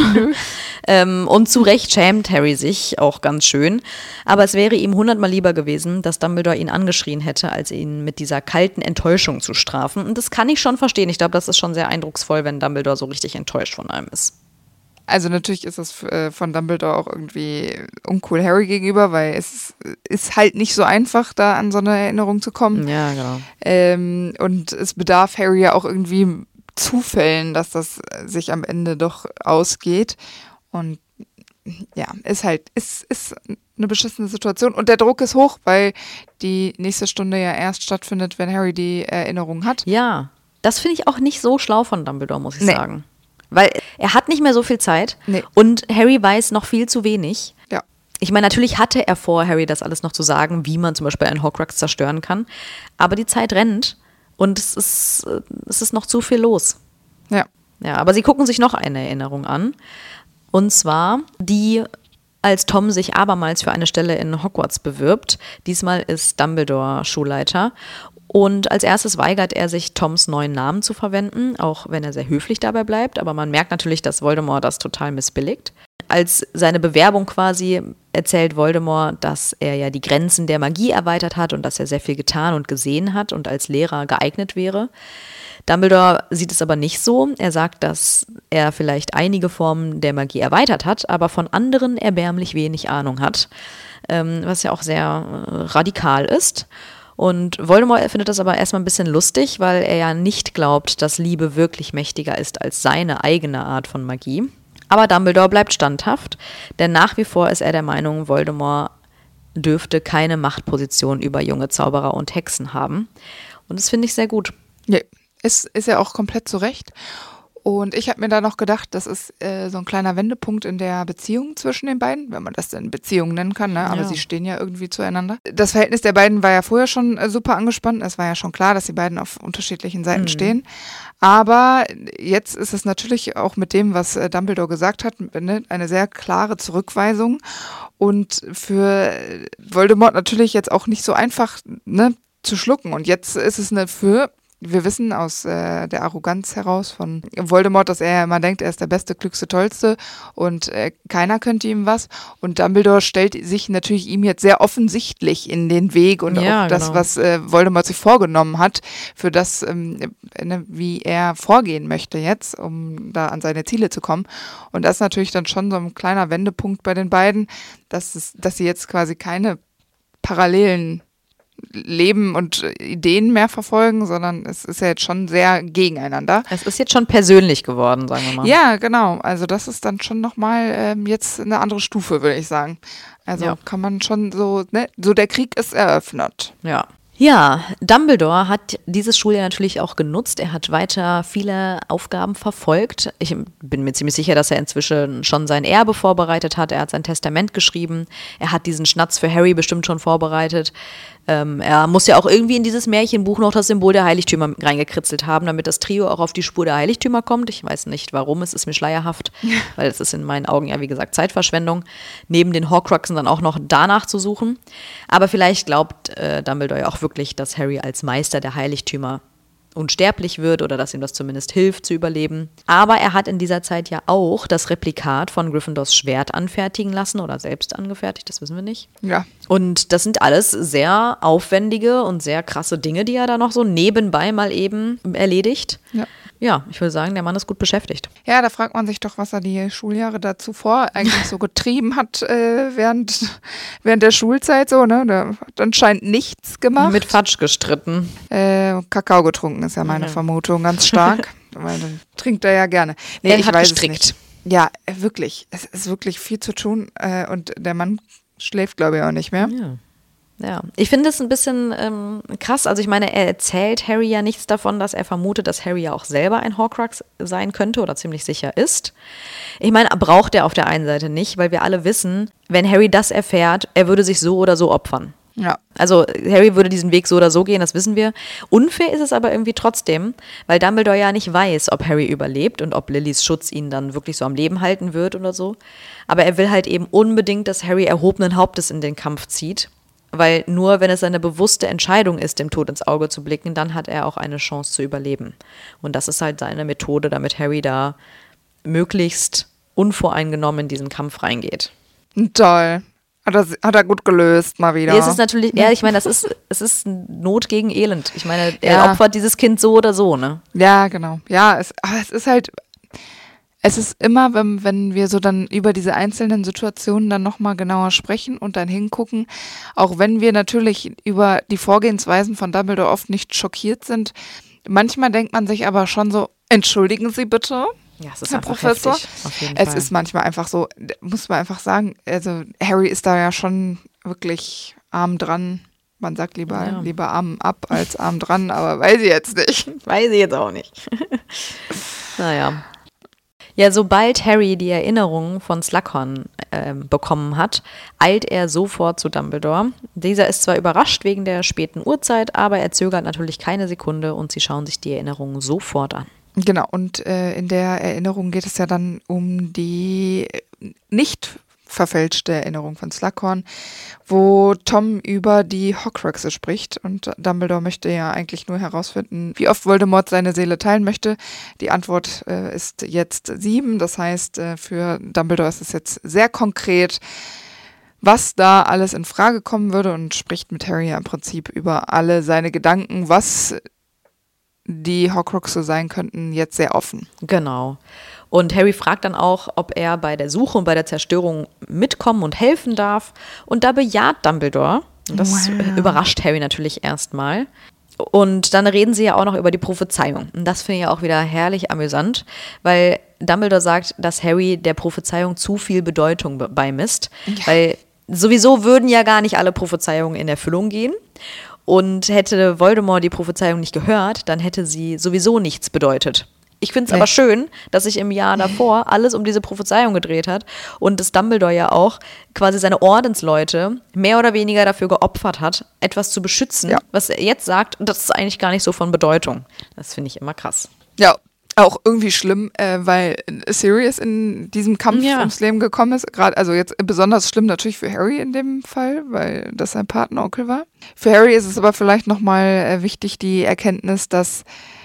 ähm, und zu Recht schämt Harry sich auch ganz schön. Aber es wäre ihm hundertmal lieber gewesen, dass Dumbledore ihn angeschrien hätte, als ihn mit dieser kalten Enttäuschung zu strafen. Und das kann ich schon verstehen. Ich glaube, das ist schon sehr eindrucksvoll, wenn Dumbledore so richtig enttäuscht von einem ist. Also natürlich ist es äh, von Dumbledore auch irgendwie uncool Harry gegenüber, weil es ist halt nicht so einfach, da an so eine Erinnerung zu kommen. Ja, genau. Ähm, und es bedarf Harry ja auch irgendwie Zufällen, dass das sich am Ende doch ausgeht. Und ja, ist halt, ist, ist eine beschissene Situation. Und der Druck ist hoch, weil die nächste Stunde ja erst stattfindet, wenn Harry die Erinnerung hat. Ja. Das finde ich auch nicht so schlau von Dumbledore, muss ich nee. sagen. Weil er hat nicht mehr so viel Zeit nee. und Harry weiß noch viel zu wenig. Ja. Ich meine, natürlich hatte er vor, Harry das alles noch zu sagen, wie man zum Beispiel einen Horcrux zerstören kann. Aber die Zeit rennt und es ist, es ist noch zu viel los. Ja. Ja, aber sie gucken sich noch eine Erinnerung an. Und zwar die als Tom sich abermals für eine Stelle in Hogwarts bewirbt. Diesmal ist Dumbledore Schulleiter. Und als erstes weigert er sich, Toms neuen Namen zu verwenden, auch wenn er sehr höflich dabei bleibt. Aber man merkt natürlich, dass Voldemort das total missbilligt. Als seine Bewerbung quasi erzählt Voldemort, dass er ja die Grenzen der Magie erweitert hat und dass er sehr viel getan und gesehen hat und als Lehrer geeignet wäre. Dumbledore sieht es aber nicht so. Er sagt, dass er vielleicht einige Formen der Magie erweitert hat, aber von anderen erbärmlich wenig Ahnung hat, ähm, was ja auch sehr äh, radikal ist. Und Voldemort findet das aber erstmal ein bisschen lustig, weil er ja nicht glaubt, dass Liebe wirklich mächtiger ist als seine eigene Art von Magie. Aber Dumbledore bleibt standhaft, denn nach wie vor ist er der Meinung, Voldemort dürfte keine Machtposition über junge Zauberer und Hexen haben. Und das finde ich sehr gut. Ja, ist, ist ja auch komplett zu Recht. Und ich habe mir da noch gedacht, das ist äh, so ein kleiner Wendepunkt in der Beziehung zwischen den beiden, wenn man das denn Beziehung nennen kann, ne? Aber Ja. sie stehen ja irgendwie zueinander. Das Verhältnis der beiden war ja vorher schon äh, super angespannt. Es war ja schon klar, dass die beiden auf unterschiedlichen Seiten Mhm. stehen. Aber jetzt ist es natürlich auch mit dem, was äh, Dumbledore gesagt hat, ne, eine sehr klare Zurückweisung. Und für äh, Voldemort natürlich jetzt auch nicht so einfach, ne, zu schlucken. Und jetzt ist es eine für... Wir wissen aus äh, der Arroganz heraus von Voldemort, dass er ja immer denkt, er ist der Beste, Klügste, Tollste und äh, keiner könnte ihm was. Und Dumbledore stellt sich natürlich ihm jetzt sehr offensichtlich in den Weg und Ja, auch das, genau. was äh, Voldemort sich vorgenommen hat, für das, ähm, ne, wie er vorgehen möchte jetzt, um da an seine Ziele zu kommen. Und das ist natürlich dann schon so ein kleiner Wendepunkt bei den beiden, dass, es, dass sie jetzt quasi keine parallelen Leben und Ideen mehr verfolgen, sondern es ist ja jetzt schon sehr gegeneinander. Es ist jetzt schon persönlich geworden, sagen wir mal. Ja, genau. Also das ist dann schon nochmal ähm, jetzt eine andere Stufe, würde ich sagen. Also Ja. kann man schon so, ne, so der Krieg ist eröffnet. Ja. Ja, Dumbledore hat dieses Schuljahr natürlich auch genutzt. Er hat weiter viele Aufgaben verfolgt. Ich bin mir ziemlich sicher, dass er inzwischen schon sein Erbe vorbereitet hat. Er hat sein Testament geschrieben. Er hat diesen Schnatz für Harry bestimmt schon vorbereitet. Ähm, er muss ja auch irgendwie in dieses Märchenbuch noch das Symbol der Heiligtümer reingekritzelt haben, damit das Trio auch auf die Spur der Heiligtümer kommt. Ich weiß nicht, warum, es ist mir schleierhaft, weil es ist in meinen Augen ja, wie gesagt, Zeitverschwendung, neben den Horcruxen dann auch noch danach zu suchen. Aber vielleicht glaubt äh, Dumbledore ja auch wirklich, dass Harry als Meister der Heiligtümer unsterblich wird oder dass ihm das zumindest hilft zu überleben. Aber er hat in dieser Zeit ja auch das Replikat von Gryffindors Schwert anfertigen lassen oder selbst angefertigt, das wissen wir nicht. Ja. Und das sind alles sehr aufwendige und sehr krasse Dinge, die er da noch so nebenbei mal eben erledigt. Ja. Ja, ich würde sagen, der Mann ist gut beschäftigt. Ja, da fragt man sich doch, was er die Schuljahre da zuvor eigentlich so getrieben hat äh, während, während der Schulzeit so, ne? Der hat anscheinend nichts gemacht. Mit Fatsch gestritten. Äh, Kakao getrunken ist ja meine Ja. Vermutung, ganz stark. Weil dann trinkt er ja gerne. Nee, Er ich hat weiß gestrickt. es nicht. Ja, äh, wirklich. Es ist wirklich viel zu tun äh, und der Mann schläft, glaube ich, auch nicht mehr. Ja. Ja, ich finde es ein bisschen ähm, krass. Also ich meine, er erzählt Harry ja nichts davon, dass er vermutet, dass Harry ja auch selber ein Horcrux sein könnte oder ziemlich sicher ist. Ich meine, braucht er auf der einen Seite nicht, weil wir alle wissen, wenn Harry das erfährt, er würde sich so oder so opfern. Ja. Also Harry würde diesen Weg so oder so gehen, das wissen wir. Unfair ist es aber irgendwie trotzdem, weil Dumbledore ja nicht weiß, ob Harry überlebt und ob Lillys Schutz ihn dann wirklich so am Leben halten wird oder so. Aber er will halt eben unbedingt, dass Harry erhobenen Hauptes in den Kampf zieht. Weil nur wenn es seine bewusste Entscheidung ist, dem Tod ins Auge zu blicken, dann hat er auch eine Chance zu überleben. Und das ist halt seine Methode, damit Harry da möglichst unvoreingenommen in diesen Kampf reingeht. Toll. Hat er, hat er gut gelöst, mal wieder. Ja, es ist natürlich, ja, ich meine, das ist, es ist Not gegen Elend. Ich meine, er Ja. opfert dieses Kind so oder so, ne? Ja, genau. Ja, es, aber es ist halt, es ist immer, wenn, wenn wir so dann über diese einzelnen Situationen dann nochmal genauer sprechen und dann hingucken, auch wenn wir natürlich über die Vorgehensweisen von Dumbledore oft nicht schockiert sind, manchmal denkt man sich aber schon so, entschuldigen Sie bitte, Ja, es ist Herr einfach Professor. heftig, auf jeden Es Fall. ist manchmal einfach so, muss man einfach sagen, also Harry ist da ja schon wirklich arm dran. Man sagt lieber, Ja. lieber arm ab als arm dran, aber weiß ich jetzt nicht. Weiß ich jetzt auch nicht. Naja. Ja, sobald Harry die Erinnerungen von Slughorn ähm, bekommen hat, eilt er sofort zu Dumbledore. Dieser ist zwar überrascht wegen der späten Uhrzeit, aber er zögert natürlich keine Sekunde und sie schauen sich die Erinnerungen sofort an. Genau, und äh, in der Erinnerung geht es ja dann um die nicht verfälschte Erinnerung von Slughorn, wo Tom über die Horcruxe spricht und Dumbledore möchte ja eigentlich nur herausfinden, wie oft Voldemort seine Seele teilen möchte. Die Antwort äh, ist jetzt sieben, das heißt, äh, für Dumbledore ist es jetzt sehr konkret, was da alles in Frage kommen würde und spricht mit Harry ja im Prinzip über alle seine Gedanken, was die Horcruxe sein könnten, jetzt sehr offen. Genau. Und Harry fragt dann auch, ob er bei der Suche und bei der Zerstörung mitkommen und helfen darf. Und da bejaht Dumbledore. Das wow. überrascht Harry natürlich erstmal. Und dann reden sie ja auch noch über die Prophezeiung. Und das finde ich ja auch wieder herrlich amüsant, weil Dumbledore sagt, dass Harry der Prophezeiung zu viel Bedeutung beimisst. Ja. Weil sowieso würden ja gar nicht alle Prophezeiungen in Erfüllung gehen. Und hätte Voldemort die Prophezeiung nicht gehört, dann hätte sie sowieso nichts bedeutet. Ich finde es nee. aber schön, dass sich im Jahr davor alles um diese Prophezeiung gedreht hat und dass Dumbledore ja auch quasi seine Ordensleute mehr oder weniger dafür geopfert hat, etwas zu beschützen, ja. was er jetzt sagt, das ist eigentlich gar nicht so von Bedeutung. Das finde ich immer krass. Ja, auch irgendwie schlimm, äh, weil Sirius in diesem Kampf ja. ums Leben gekommen ist. Gerade, also jetzt besonders schlimm natürlich für Harry in dem Fall, weil das sein Patenonkel war. Für Harry ist es aber vielleicht nochmal äh, wichtig, die Erkenntnis, dass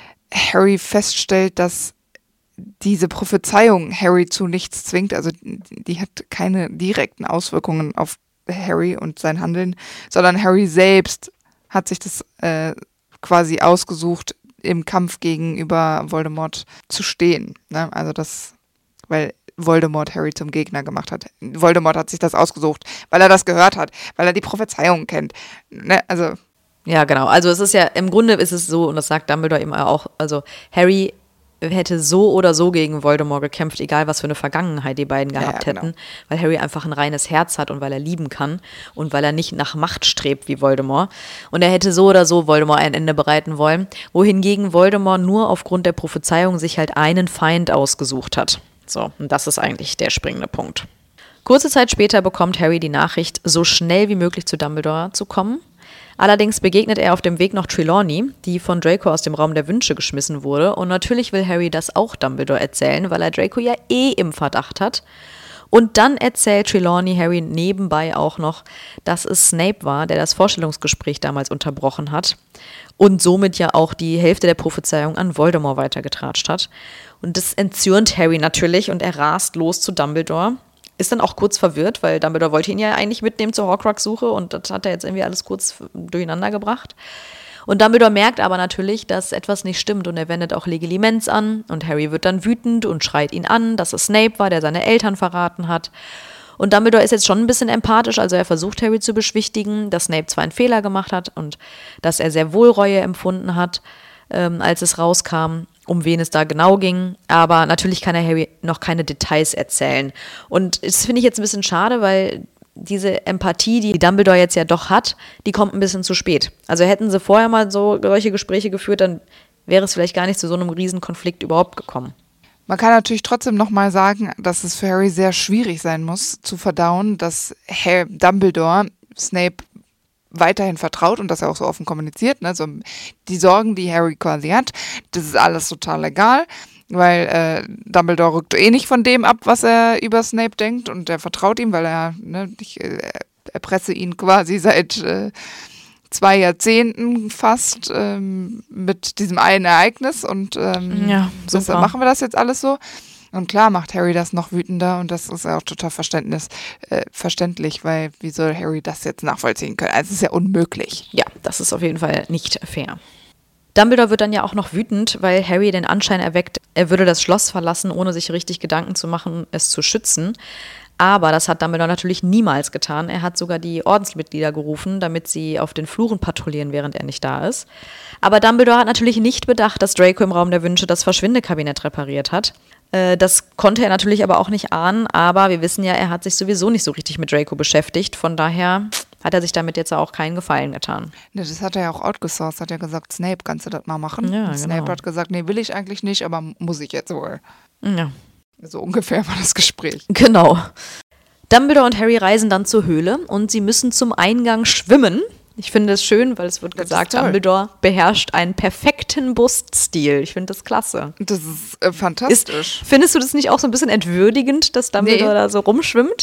Harry feststellt, dass diese Prophezeiung Harry zu nichts zwingt. Also die hat keine direkten Auswirkungen auf Harry und sein Handeln, sondern Harry selbst hat sich das äh, quasi ausgesucht, im Kampf gegenüber Voldemort zu stehen. Ne? Also das, weil Voldemort Harry zum Gegner gemacht hat. Voldemort hat sich das ausgesucht, weil er das gehört hat, weil er die Prophezeiungen kennt. Ne? Also ja, genau. Also es ist ja, im Grunde ist es so, und das sagt Dumbledore immer auch, also Harry hätte so oder so gegen Voldemort gekämpft, egal was für eine Vergangenheit die beiden gehabt ja, ja, genau. hätten, weil Harry einfach ein reines Herz hat und weil er lieben kann und weil er nicht nach Macht strebt wie Voldemort. Und er hätte so oder so Voldemort ein Ende bereiten wollen, wohingegen Voldemort nur aufgrund der Prophezeiung sich halt einen Feind ausgesucht hat. So, und das ist eigentlich der springende Punkt. Kurze Zeit später bekommt Harry die Nachricht, so schnell wie möglich zu Dumbledore zu kommen. Allerdings begegnet er auf dem Weg noch Trelawney, die von Draco aus dem Raum der Wünsche geschmissen wurde. Und natürlich will Harry das auch Dumbledore erzählen, weil er Draco ja eh im Verdacht hat. Und dann erzählt Trelawney Harry nebenbei auch noch, dass es Snape war, der das Vorstellungsgespräch damals unterbrochen hat und somit ja auch die Hälfte der Prophezeiung an Voldemort weitergetratscht hat. Und das entzürnt Harry natürlich und er rast los zu Dumbledore. Ist dann auch kurz verwirrt, weil Dumbledore wollte ihn ja eigentlich mitnehmen zur Horcrux-Suche und das hat er jetzt irgendwie alles kurz durcheinander gebracht. Und Dumbledore merkt aber natürlich, dass etwas nicht stimmt und er wendet auch Legilimens an und Harry wird dann wütend und schreit ihn an, dass es Snape war, der seine Eltern verraten hat. Und Dumbledore ist jetzt schon ein bisschen empathisch, also er versucht Harry zu beschwichtigen, dass Snape zwar einen Fehler gemacht hat und dass er sehr wohl Reue empfunden hat, ähm, als es rauskam, um wen es da genau ging, aber natürlich kann er Harry noch keine Details erzählen. Und das finde ich jetzt ein bisschen schade, weil diese Empathie, die Dumbledore jetzt ja doch hat, die kommt ein bisschen zu spät. Also hätten sie vorher mal so solche Gespräche geführt, dann wäre es vielleicht gar nicht zu so einem Riesenkonflikt überhaupt gekommen. Man kann natürlich trotzdem nochmal sagen, dass es für Harry sehr schwierig sein muss, zu verdauen, dass Herr Dumbledore Snape weiterhin vertraut und dass er auch so offen kommuniziert. Ne? So, die Sorgen, die Harry quasi hat, das ist alles total egal, weil äh, Dumbledore rückt eh nicht von dem ab, was er über Snape denkt und er vertraut ihm, weil er, ne, ich äh, erpresse ihn quasi seit äh, zwei Jahrzehnten fast ähm, mit diesem einen Ereignis und ähm, ja, deshalb machen wir das jetzt alles so. Und klar macht Harry das noch wütender und das ist auch total Verständnis, äh, verständlich, weil wie soll Harry das jetzt nachvollziehen können? Also es ist ja unmöglich. Ja, das ist auf jeden Fall nicht fair. Dumbledore wird dann ja auch noch wütend, weil Harry den Anschein erweckt, er würde das Schloss verlassen, ohne sich richtig Gedanken zu machen, es zu schützen. Aber das hat Dumbledore natürlich niemals getan. Er hat sogar die Ordensmitglieder gerufen, damit sie auf den Fluren patrouillieren, während er nicht da ist. Aber Dumbledore hat natürlich nicht bedacht, dass Draco im Raum der Wünsche das Verschwindekabinett repariert hat. Äh, das konnte er natürlich aber auch nicht ahnen, aber wir wissen ja, er hat sich sowieso nicht so richtig mit Draco beschäftigt. Von daher hat er sich damit jetzt auch keinen Gefallen getan. Ne, das hat er ja auch outgesourced, hat ja gesagt, Snape, kannst du das mal machen? Ja, und Snape genau. hat gesagt, nee, will ich eigentlich nicht, aber muss ich jetzt wohl. Ja. So ungefähr war das Gespräch. Genau. Dumbledore und Harry reisen dann zur Höhle und sie müssen zum Eingang schwimmen. Ich finde es schön, weil es wird das gesagt, Dumbledore beherrscht einen perfekten Bruststil. Ich finde das klasse. Das ist äh, fantastisch. Ist, findest du das nicht auch so ein bisschen entwürdigend, dass Dumbledore nee. da so rumschwimmt?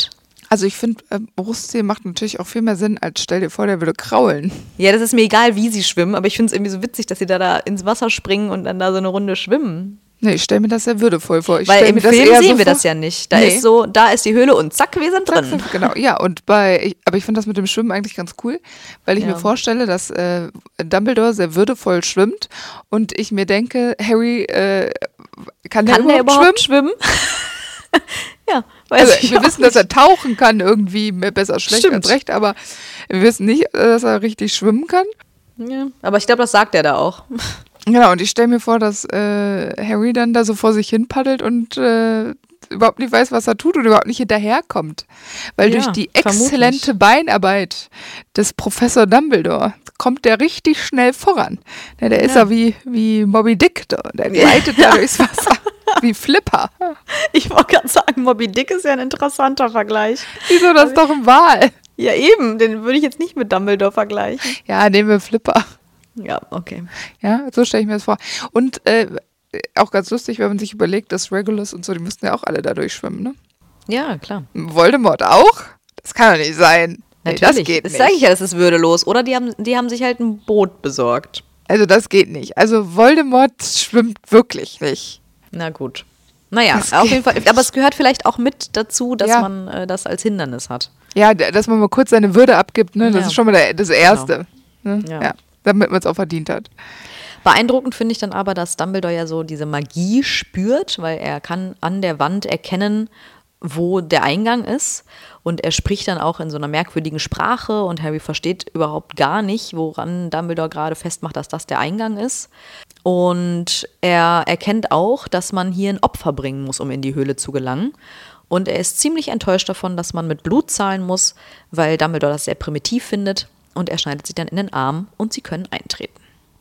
Also ich finde, äh, Brustzehen macht natürlich auch viel mehr Sinn, als stell dir vor, der würde kraulen. Ja, das ist mir egal, wie sie schwimmen, aber ich finde es irgendwie so witzig, dass sie da, da ins Wasser springen und dann da so eine Runde schwimmen. Nee, ich stelle mir das sehr würdevoll vor. Ich Weil im mir das Film eher sehen so wir vor, das ja nicht. Da Nee. ist so, da ist die Höhle und zack, wir sind drin. Zack, genau, ja. Und bei, ich, aber ich finde das mit dem Schwimmen eigentlich ganz cool, weil ich Ja. mir vorstelle, dass äh, Dumbledore sehr würdevoll schwimmt und ich mir denke, Harry, äh, kann, Kann der der überhaupt schwimmen? überhaupt schwimmen? Ja, weiß Also ich wir auch wissen, nicht. dass er tauchen kann irgendwie, mehr besser schlecht Stimmt. als recht, aber wir wissen nicht, äh, dass er richtig schwimmen kann. Ja, aber ich glaube, das sagt er da auch. Genau, und ich stelle mir vor, dass äh, Harry dann da so vor sich hin paddelt und äh, überhaupt nicht weiß, was er tut und überhaupt nicht hinterherkommt. Weil Ja, durch die vermutlich. exzellente Beinarbeit des Professor Dumbledore kommt der richtig schnell voran. Ja, der ist Ja. ja wie, wie Moby Dick da. Der gleitet da durchs Wasser. Wie Flipper. Ich wollte gerade sagen, Moby Dick ist ja ein interessanter Vergleich. Wieso, das ist doch ein Wal. Ja, eben, den würde ich jetzt nicht mit Dumbledore vergleichen. Ja, nehmen wir Flipper. Ja, okay. Ja, so stelle ich mir das vor. Und äh, auch ganz lustig, wenn man sich überlegt, dass Regulus und so, die müssten ja auch alle da durchschwimmen, ne? Ja, klar. Voldemort auch? Das kann doch nicht sein. Nee, Natürlich. das geht das nicht. sage ich ja, das ist würdelos. Oder die haben, die haben sich halt ein Boot besorgt. Also das geht nicht. Also Voldemort schwimmt wirklich nicht. Na gut. Naja, Das auf geht jeden Fall. nicht. Aber es gehört vielleicht auch mit dazu, dass Ja. man äh, das als Hindernis hat. Ja, d- dass man mal kurz seine Würde abgibt, ne? Das Ja. ist schon mal der, das Erste. Ne? Ja. Ja. Damit man es auch verdient hat. Beeindruckend finde ich dann aber, dass Dumbledore ja so diese Magie spürt, weil er kann an der Wand erkennen, wo der Eingang ist. Und er spricht dann auch in so einer merkwürdigen Sprache und Harry versteht überhaupt gar nicht, woran Dumbledore gerade festmacht, dass das der Eingang ist. Und er erkennt auch, dass man hier ein Opfer bringen muss, um in die Höhle zu gelangen. Und er ist ziemlich enttäuscht davon, dass man mit Blut zahlen muss, weil Dumbledore das sehr primitiv findet. Und er schneidet sich dann in den Arm und sie können eintreten.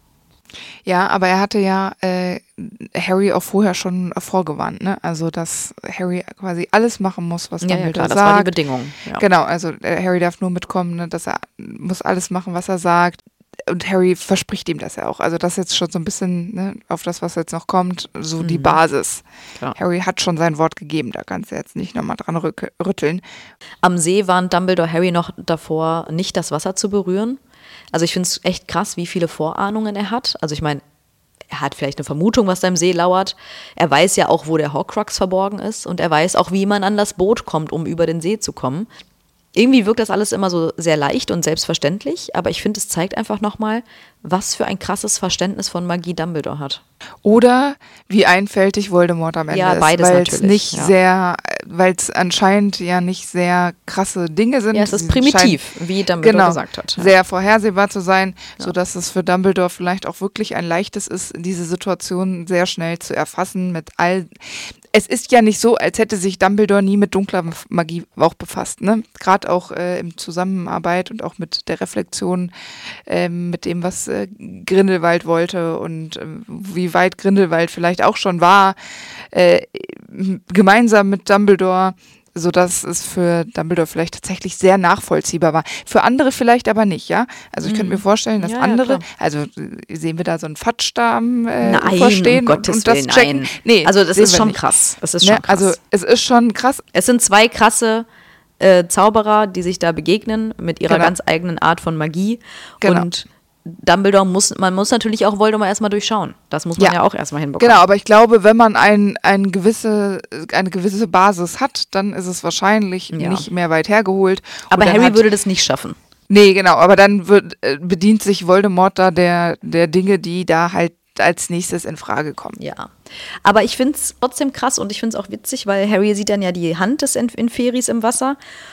Ja, aber er hatte ja äh, Harry auch vorher schon vorgewarnt, ne? Also, dass Harry quasi alles machen muss, was Ja, Dumbledore ja, klar, das sagt. war die Bedingung. Ja. Genau, also äh, Harry darf nur mitkommen, ne, dass er muss alles machen, was er sagt. Und Harry verspricht ihm das ja auch. Also das ist jetzt schon so ein bisschen, ne, auf das, was jetzt noch kommt, so die Basis. Klar. Harry hat schon sein Wort gegeben, da kannst du jetzt nicht nochmal dran rück- rütteln. Am See warnt Dumbledore Harry noch davor, nicht das Wasser zu berühren. Also ich finde es echt krass, wie viele Vorahnungen er hat. Also ich meine, er hat vielleicht eine Vermutung, was da im See lauert. Er weiß ja auch, wo der Horcrux verborgen ist. Und er weiß auch, wie man an das Boot kommt, um über den See zu kommen. Irgendwie wirkt das alles immer so sehr leicht und selbstverständlich. Aber ich finde, es zeigt einfach nochmal, was für ein krasses Verständnis von Magie Dumbledore hat. Oder wie einfältig Voldemort am Ende Ja, ist. beides Weil es natürlich, nicht ja. sehr, weil es anscheinend ja nicht sehr krasse Dinge sind. Ja, es ist Sie primitiv, wie Dumbledore genau, gesagt hat. Ja. sehr vorhersehbar zu sein, sodass es für Dumbledore vielleicht auch wirklich ein leichtes ist, diese Situation sehr schnell zu erfassen mit all. Es ist ja nicht so, als hätte sich Dumbledore nie mit dunkler Magie auch befasst, ne? Gerade auch äh, im Zusammenarbeit und auch mit der Reflexion, äh, mit dem, was äh, Grindelwald wollte und äh, wie weit Grindelwald vielleicht auch schon war, äh, gemeinsam mit Dumbledore, sodass es für Dumbledore vielleicht tatsächlich sehr nachvollziehbar war. Für andere vielleicht aber nicht, ja? Also ich könnte mir vorstellen, dass Ja, ja, andere, klar. also äh, sehen wir da so einen Fatsch da am äh, Nein, Ufer stehen um und, Gottes und das Willen, checken? nein. Nee, Also das sehen ist wir schon nicht. krass. Es ist Ne? schon krass. Also es ist schon krass. Es sind zwei krasse äh, Zauberer, die sich da begegnen mit ihrer Genau. ganz eigenen Art von Magie. Genau. Und Dumbledore muss, man muss natürlich auch Voldemort erstmal durchschauen. Das muss man ja, Ja. auch erstmal hinbekommen. Genau, aber ich glaube, wenn man ein, ein gewisse, eine gewisse Basis hat, dann ist es wahrscheinlich Ja. nicht mehr weit hergeholt. Und Aber dann Harry hat, würde das nicht schaffen. Nee, genau, aber dann wird, äh, bedient sich Voldemort da der, der Dinge, die da halt als nächstes in Frage kommen. Ja. Aber ich finde es trotzdem krass und ich finde es auch witzig, weil Harry sieht dann ja die Hand des Inf- Inferis im Wasser.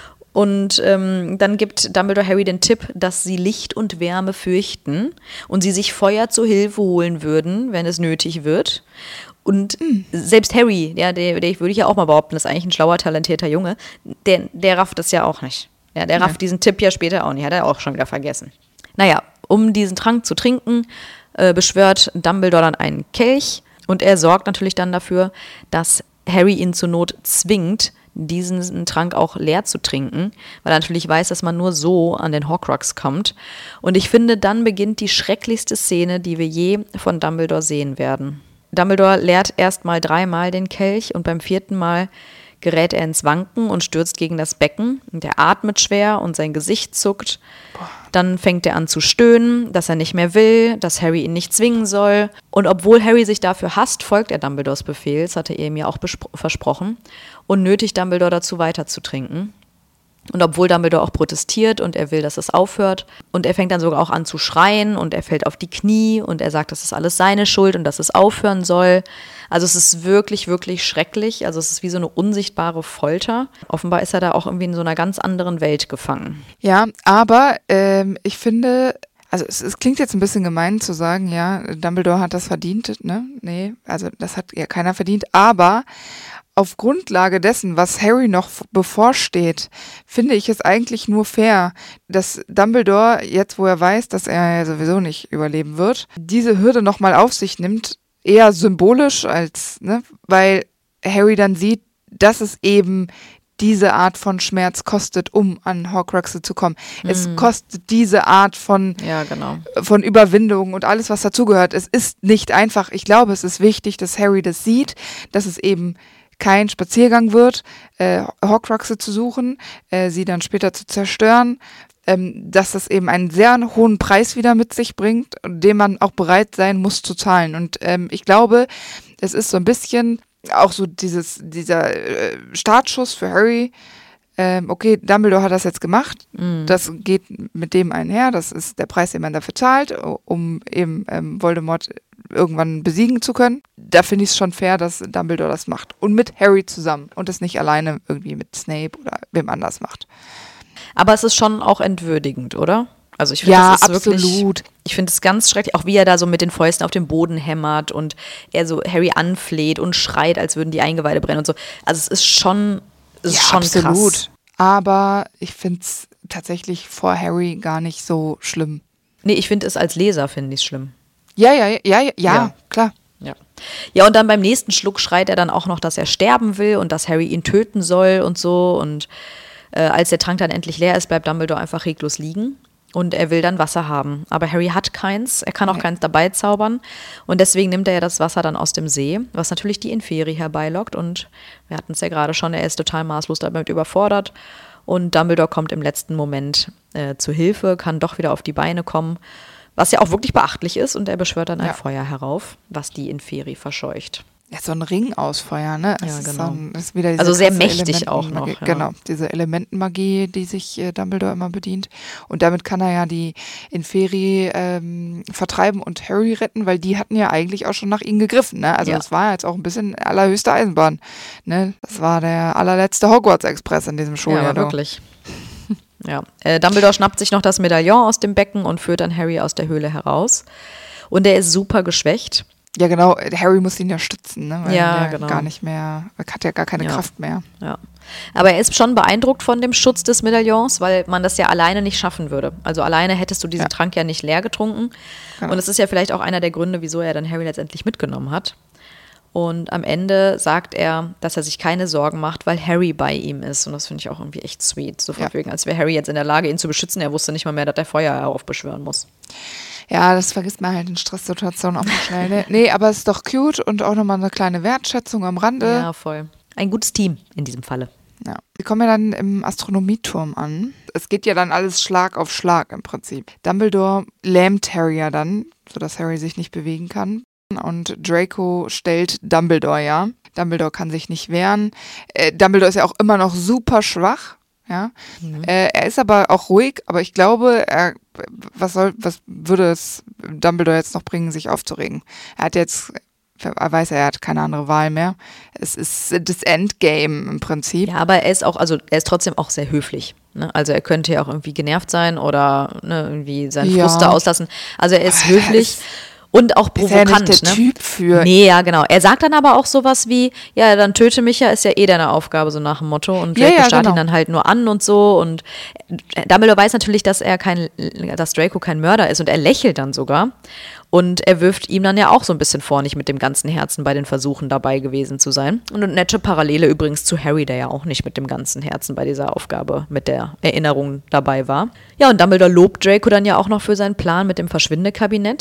Und ähm, dann gibt Dumbledore Harry den Tipp, dass sie Licht und Wärme fürchten und sie sich Feuer zur Hilfe holen würden, wenn es nötig wird. Und selbst Harry, ja, der, der würde ich ja auch mal behaupten, das ist eigentlich ein schlauer, talentierter Junge, der, der rafft das ja auch nicht. Ja, der rafft diesen Tipp ja später auch nicht, hat er auch schon wieder vergessen. Naja, um diesen Trank zu trinken, äh, beschwört Dumbledore dann einen Kelch und er sorgt natürlich dann dafür, dass Harry ihn zur Not zwingt, diesen Trank auch leer zu trinken, weil er natürlich weiß, dass man nur so an den Horcrux kommt. Und ich finde, dann beginnt die schrecklichste Szene, die wir je von Dumbledore sehen werden. Dumbledore leert erstmal dreimal den Kelch und beim vierten Mal gerät er ins Wanken und stürzt gegen das Becken. Und er atmet schwer und sein Gesicht zuckt. Dann fängt er an zu stöhnen, dass er nicht mehr will, dass Harry ihn nicht zwingen soll. Und obwohl Harry sich dafür hasst, folgt er Dumbledores Befehl, das hatte er ihm ja auch bespro- versprochen, und nötigt Dumbledore dazu, weiter zu trinken. Und obwohl Dumbledore auch protestiert und er will, dass es aufhört, und er fängt dann sogar auch an zu schreien und er fällt auf die Knie und er sagt, das ist alles seine Schuld und dass es aufhören soll. Also es ist wirklich, wirklich schrecklich. Also es ist wie so eine unsichtbare Folter. Offenbar ist er da auch irgendwie in so einer ganz anderen Welt gefangen. Ja, aber ähm, ich finde, also es, es klingt jetzt ein bisschen gemein zu sagen, ja, Dumbledore hat das verdient, ne? Nee, also das hat ja keiner verdient, aber auf Grundlage dessen, was Harry noch bevorsteht, finde ich es eigentlich nur fair, dass Dumbledore, jetzt wo er weiß, dass er ja sowieso nicht überleben wird, diese Hürde nochmal auf sich nimmt, eher symbolisch als, ne, weil Harry dann sieht, dass es eben diese Art von Schmerz kostet, um an Horcruxe zu kommen. Mhm. Es kostet diese Art von, ja, genau. von Überwindung und alles, was dazugehört. Es ist nicht einfach. Ich glaube, es ist wichtig, dass Harry das sieht, dass es eben kein Spaziergang wird, äh, Horcruxe zu suchen, äh, sie dann später zu zerstören, ähm, dass das eben einen sehr hohen Preis wieder mit sich bringt, den man auch bereit sein muss zu zahlen. Und ähm, ich glaube, es ist so ein bisschen auch so dieses dieser äh, Startschuss für Harry. Ähm, okay, Dumbledore hat das jetzt gemacht, mhm. das geht mit dem einher, das ist der Preis, den man dafür zahlt, um eben ähm, Voldemort irgendwann besiegen zu können. Da finde ich es schon fair, dass Dumbledore das macht. Und mit Harry zusammen. Und es nicht alleine irgendwie mit Snape oder wem anders macht. Aber es ist schon auch entwürdigend, oder? Also ich finde, ja, das ist absolut. wirklich, ich finde es ganz schrecklich, auch wie er da so mit den Fäusten auf den Boden hämmert und er so Harry anfleht und schreit, als würden die Eingeweide brennen und so. Also es ist schon, es ist ja, schon absolut. krass. Aber ich finde es tatsächlich vor Harry gar nicht so schlimm. Nee, ich finde es als Leser, finde ich es schlimm. Ja, ja, ja, ja, ja, ja, klar. Ja. Ja, und dann beim nächsten Schluck schreit er dann auch noch, dass er sterben will und dass Harry ihn töten soll und so. Und äh, als der Trank dann endlich leer ist, bleibt Dumbledore einfach reglos liegen. Und er will dann Wasser haben. Aber Harry hat keins, er kann auch Nee. keins dabei zaubern. Und deswegen nimmt er ja das Wasser dann aus dem See, was natürlich die Inferi herbeilockt. Und wir hatten es ja gerade schon, er ist total maßlos damit überfordert. Und Dumbledore kommt im letzten Moment äh, zu Hilfe, kann doch wieder auf die Beine kommen. Was ja auch wirklich beachtlich ist. Und er beschwört dann ein Ja. Feuer herauf, was die Inferi verscheucht. Ja, so ein Ring ausfeuern, ne? Es Ja, ist genau. so ein, ist wieder diese Also sehr krasse mächtig auch Elementenmagie. noch, ja. Genau, diese Elementenmagie, die sich äh, Dumbledore immer bedient. Und damit kann er ja die Inferi ähm, vertreiben und Harry retten, weil die hatten ja eigentlich auch schon nach ihnen gegriffen, ne? Also Ja. das war jetzt auch ein bisschen allerhöchste Eisenbahn, ne? Das war der allerletzte Hogwarts-Express in diesem Schuljahr. Ja, aber du. wirklich. Ja. Äh, Dumbledore schnappt sich noch das Medaillon aus dem Becken und führt dann Harry aus der Höhle heraus. Und er ist super geschwächt. Ja, genau, Harry muss ihn ja stützen, ne? Weil Ja, er genau. gar nicht mehr, er hat ja gar keine Ja. Kraft mehr. Ja. Aber er ist schon beeindruckt von dem Schutz des Medaillons, weil man das ja alleine nicht schaffen würde. Also alleine hättest du diesen Ja. Trank ja nicht leer getrunken. Genau. Und es ist ja vielleicht auch einer der Gründe, wieso er dann Harry letztendlich mitgenommen hat. Und am Ende sagt er, dass er sich keine Sorgen macht, weil Harry bei ihm ist. Und das finde ich auch irgendwie echt sweet. So von Ja. wegen, als wäre Harry jetzt in der Lage, ihn zu beschützen. Er wusste nicht mal mehr, dass er Feuer heraufbeschwören muss. Ja, das vergisst man halt in Stresssituationen auch mal schnell. Ne? Nee, aber es ist doch cute und auch nochmal eine kleine Wertschätzung am Rande. Ja, voll. Ein gutes Team in diesem Falle. Ja. Wir kommen ja dann im Astronomieturm an. Es geht ja dann alles Schlag auf Schlag im Prinzip. Dumbledore lähmt Harry ja dann, sodass Harry sich nicht bewegen kann. Und Draco stellt Dumbledore ja. Dumbledore kann sich nicht wehren. Äh, Dumbledore ist ja auch immer noch super schwach. Ja, mhm. äh, er ist aber auch ruhig, aber ich glaube, er, was soll, was würde es Dumbledore jetzt noch bringen, sich aufzuregen? Er hat jetzt, er weiß, er hat keine andere Wahl mehr. Es ist das Endgame im Prinzip. Ja, aber er ist auch, also er ist trotzdem auch sehr höflich. Ne? Also er könnte ja auch irgendwie genervt sein oder ne, irgendwie seinen Ja. Frust da auslassen. Also er ist höflich. Und auch provokant. Ist ja nicht der ne? Typ für. Nee, ja, genau. Er sagt dann aber auch sowas wie, ja, dann töte mich ja, ist ja eh deine Aufgabe, so nach dem Motto. Und Ja, Draco ja, starrt genau. ihn dann halt nur an und so. Und Dumbledore weiß natürlich, dass er kein, dass Draco kein Mörder ist und er lächelt dann sogar. Und er wirft ihm dann ja auch so ein bisschen vor, nicht mit dem ganzen Herzen bei den Versuchen dabei gewesen zu sein. Und eine nette Parallele übrigens zu Harry, der ja auch nicht mit dem ganzen Herzen bei dieser Aufgabe mit der Erinnerung dabei war. Ja, und Dumbledore lobt Draco dann ja auch noch für seinen Plan mit dem Verschwindekabinett.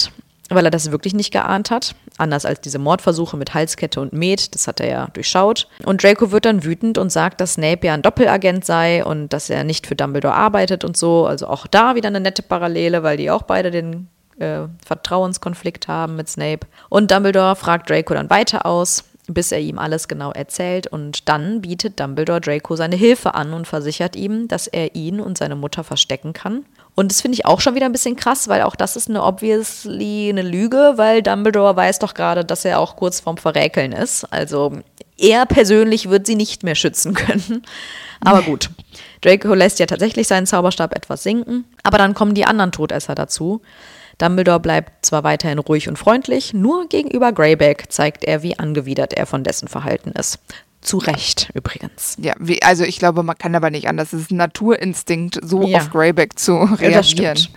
weil er das wirklich nicht geahnt hat. Anders als diese Mordversuche mit Halskette und Met, das hat er ja durchschaut. Und Draco wird dann wütend und sagt, dass Snape ja ein Doppelagent sei und dass er nicht für Dumbledore arbeitet und so. Also auch da wieder eine nette Parallele, weil die auch beide den äh, Vertrauenskonflikt haben mit Snape. Und Dumbledore fragt Draco dann weiter aus, bis er ihm alles genau erzählt. Und dann bietet Dumbledore Draco seine Hilfe an und versichert ihm, dass er ihn und seine Mutter verstecken kann. Und das finde ich auch schon wieder ein bisschen krass, weil auch das ist eine obviously eine Lüge, weil Dumbledore weiß doch gerade, dass er auch kurz vorm Verräkeln ist. Also er persönlich wird sie nicht mehr schützen können. Aber gut, Draco lässt ja tatsächlich seinen Zauberstab etwas sinken, aber dann kommen die anderen Todesser dazu. Dumbledore bleibt zwar weiterhin ruhig und freundlich, nur gegenüber Greyback zeigt er, wie angewidert er von dessen Verhalten ist. Zu Recht übrigens. Ja, wie, also ich glaube, man kann aber nicht anders. Es ist ein Naturinstinkt, so ja. auf Greyback zu reagieren. Ja, das stimmt.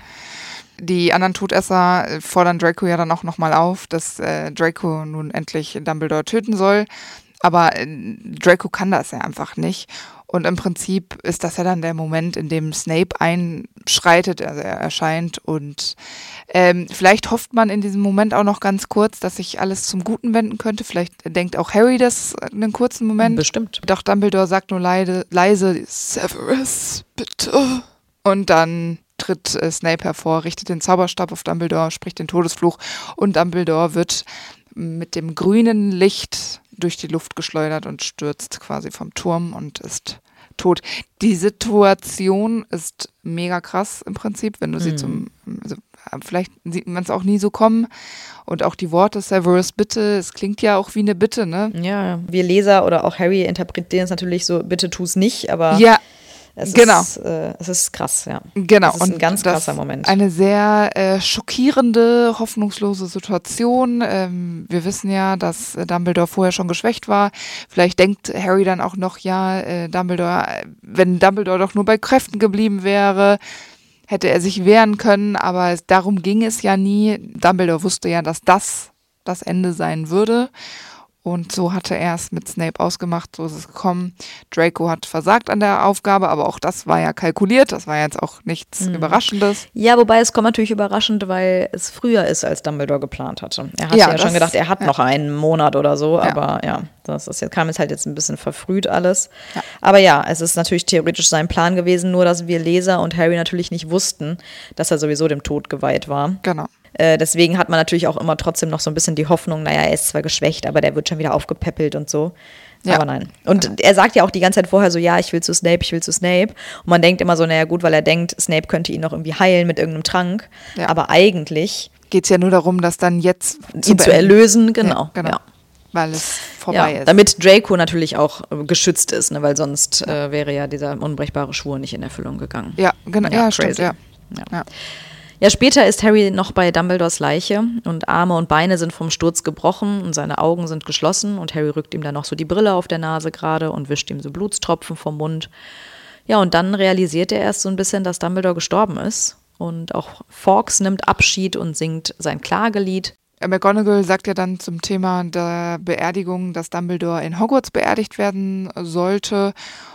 Die anderen Todesser fordern Draco ja dann auch nochmal auf, dass äh, Draco nun endlich Dumbledore töten soll. Aber äh, Draco kann das ja einfach nicht. Und im Prinzip ist das ja dann der Moment, in dem Snape einschreitet, also er erscheint. Und ähm, vielleicht hofft man in diesem Moment auch noch ganz kurz, dass sich alles zum Guten wenden könnte. Vielleicht denkt auch Harry das einen kurzen Moment. Bestimmt. Doch Dumbledore sagt nur leide, leise, Severus, bitte. Und dann tritt äh, Snape hervor, richtet den Zauberstab auf Dumbledore, spricht den Todesfluch. Und Dumbledore wird mit dem grünen Licht durch die Luft geschleudert und stürzt quasi vom Turm und ist tot. Die Situation ist mega krass im Prinzip, wenn du sie zum, also vielleicht sieht man es auch nie so kommen. Und auch die Worte Severus bitte, es klingt ja auch wie eine Bitte, ne? Ja, wir Leser oder auch Harry interpretieren es natürlich so, bitte tu es nicht, aber ja. Es, genau. ist, äh, es ist krass, ja. Genau. Das ist ein ganz krasser Moment. Eine sehr äh, schockierende, hoffnungslose Situation. Ähm, wir wissen ja, dass äh, Dumbledore vorher schon geschwächt war. Vielleicht denkt Harry dann auch noch, ja, äh, Dumbledore, wenn Dumbledore doch nur bei Kräften geblieben wäre, hätte er sich wehren können. Aber es, darum ging es ja nie. Dumbledore wusste ja, dass das das Ende sein würde. Und so hatte er es mit Snape ausgemacht, so ist es gekommen. Draco hat versagt an der Aufgabe, aber auch das war ja kalkuliert, das war jetzt auch nichts mhm. Überraschendes. Ja, wobei es kommt natürlich überraschend, weil es früher ist, als Dumbledore geplant hatte. Er hatte ja, ja das, schon gedacht, er hat ja. noch einen Monat oder so, aber ja, ja das ist jetzt, kam jetzt halt jetzt ein bisschen verfrüht alles. Ja. Aber ja, es ist natürlich theoretisch sein Plan gewesen, nur dass wir Leser und Harry natürlich nicht wussten, dass er sowieso dem Tod geweiht war. Genau. Äh, deswegen hat man natürlich auch immer trotzdem noch so ein bisschen die Hoffnung, naja, er ist zwar geschwächt, aber der wird schon wieder aufgepäppelt und so. Ja. Aber nein. Und ja. er sagt ja auch die ganze Zeit vorher so, ja, ich will zu Snape, ich will zu Snape. Und man denkt immer so, naja gut, weil er denkt, Snape könnte ihn noch irgendwie heilen mit irgendeinem Trank. Ja. Aber eigentlich geht es ja nur darum, dass dann jetzt ihn zu, zu erlösen, genau. Ja, genau. Ja. Weil es vorbei ja, ist. Damit Draco natürlich auch äh, geschützt ist, ne, weil sonst äh, wäre ja dieser unbrechbare Schwur nicht in Erfüllung gegangen. Ja, genau. Ja, ja stimmt, ja. ja. ja. Ja, später ist Harry noch bei Dumbledores Leiche und Arme und Beine sind vom Sturz gebrochen und seine Augen sind geschlossen und Harry rückt ihm dann noch so die Brille auf der Nase gerade und wischt ihm so Blutstropfen vom Mund. Ja, und dann realisiert er erst so ein bisschen, dass Dumbledore gestorben ist und auch Fawkes nimmt Abschied und singt sein Klagelied. McGonagall sagt ja dann zum Thema der Beerdigung, dass Dumbledore in Hogwarts beerdigt werden sollte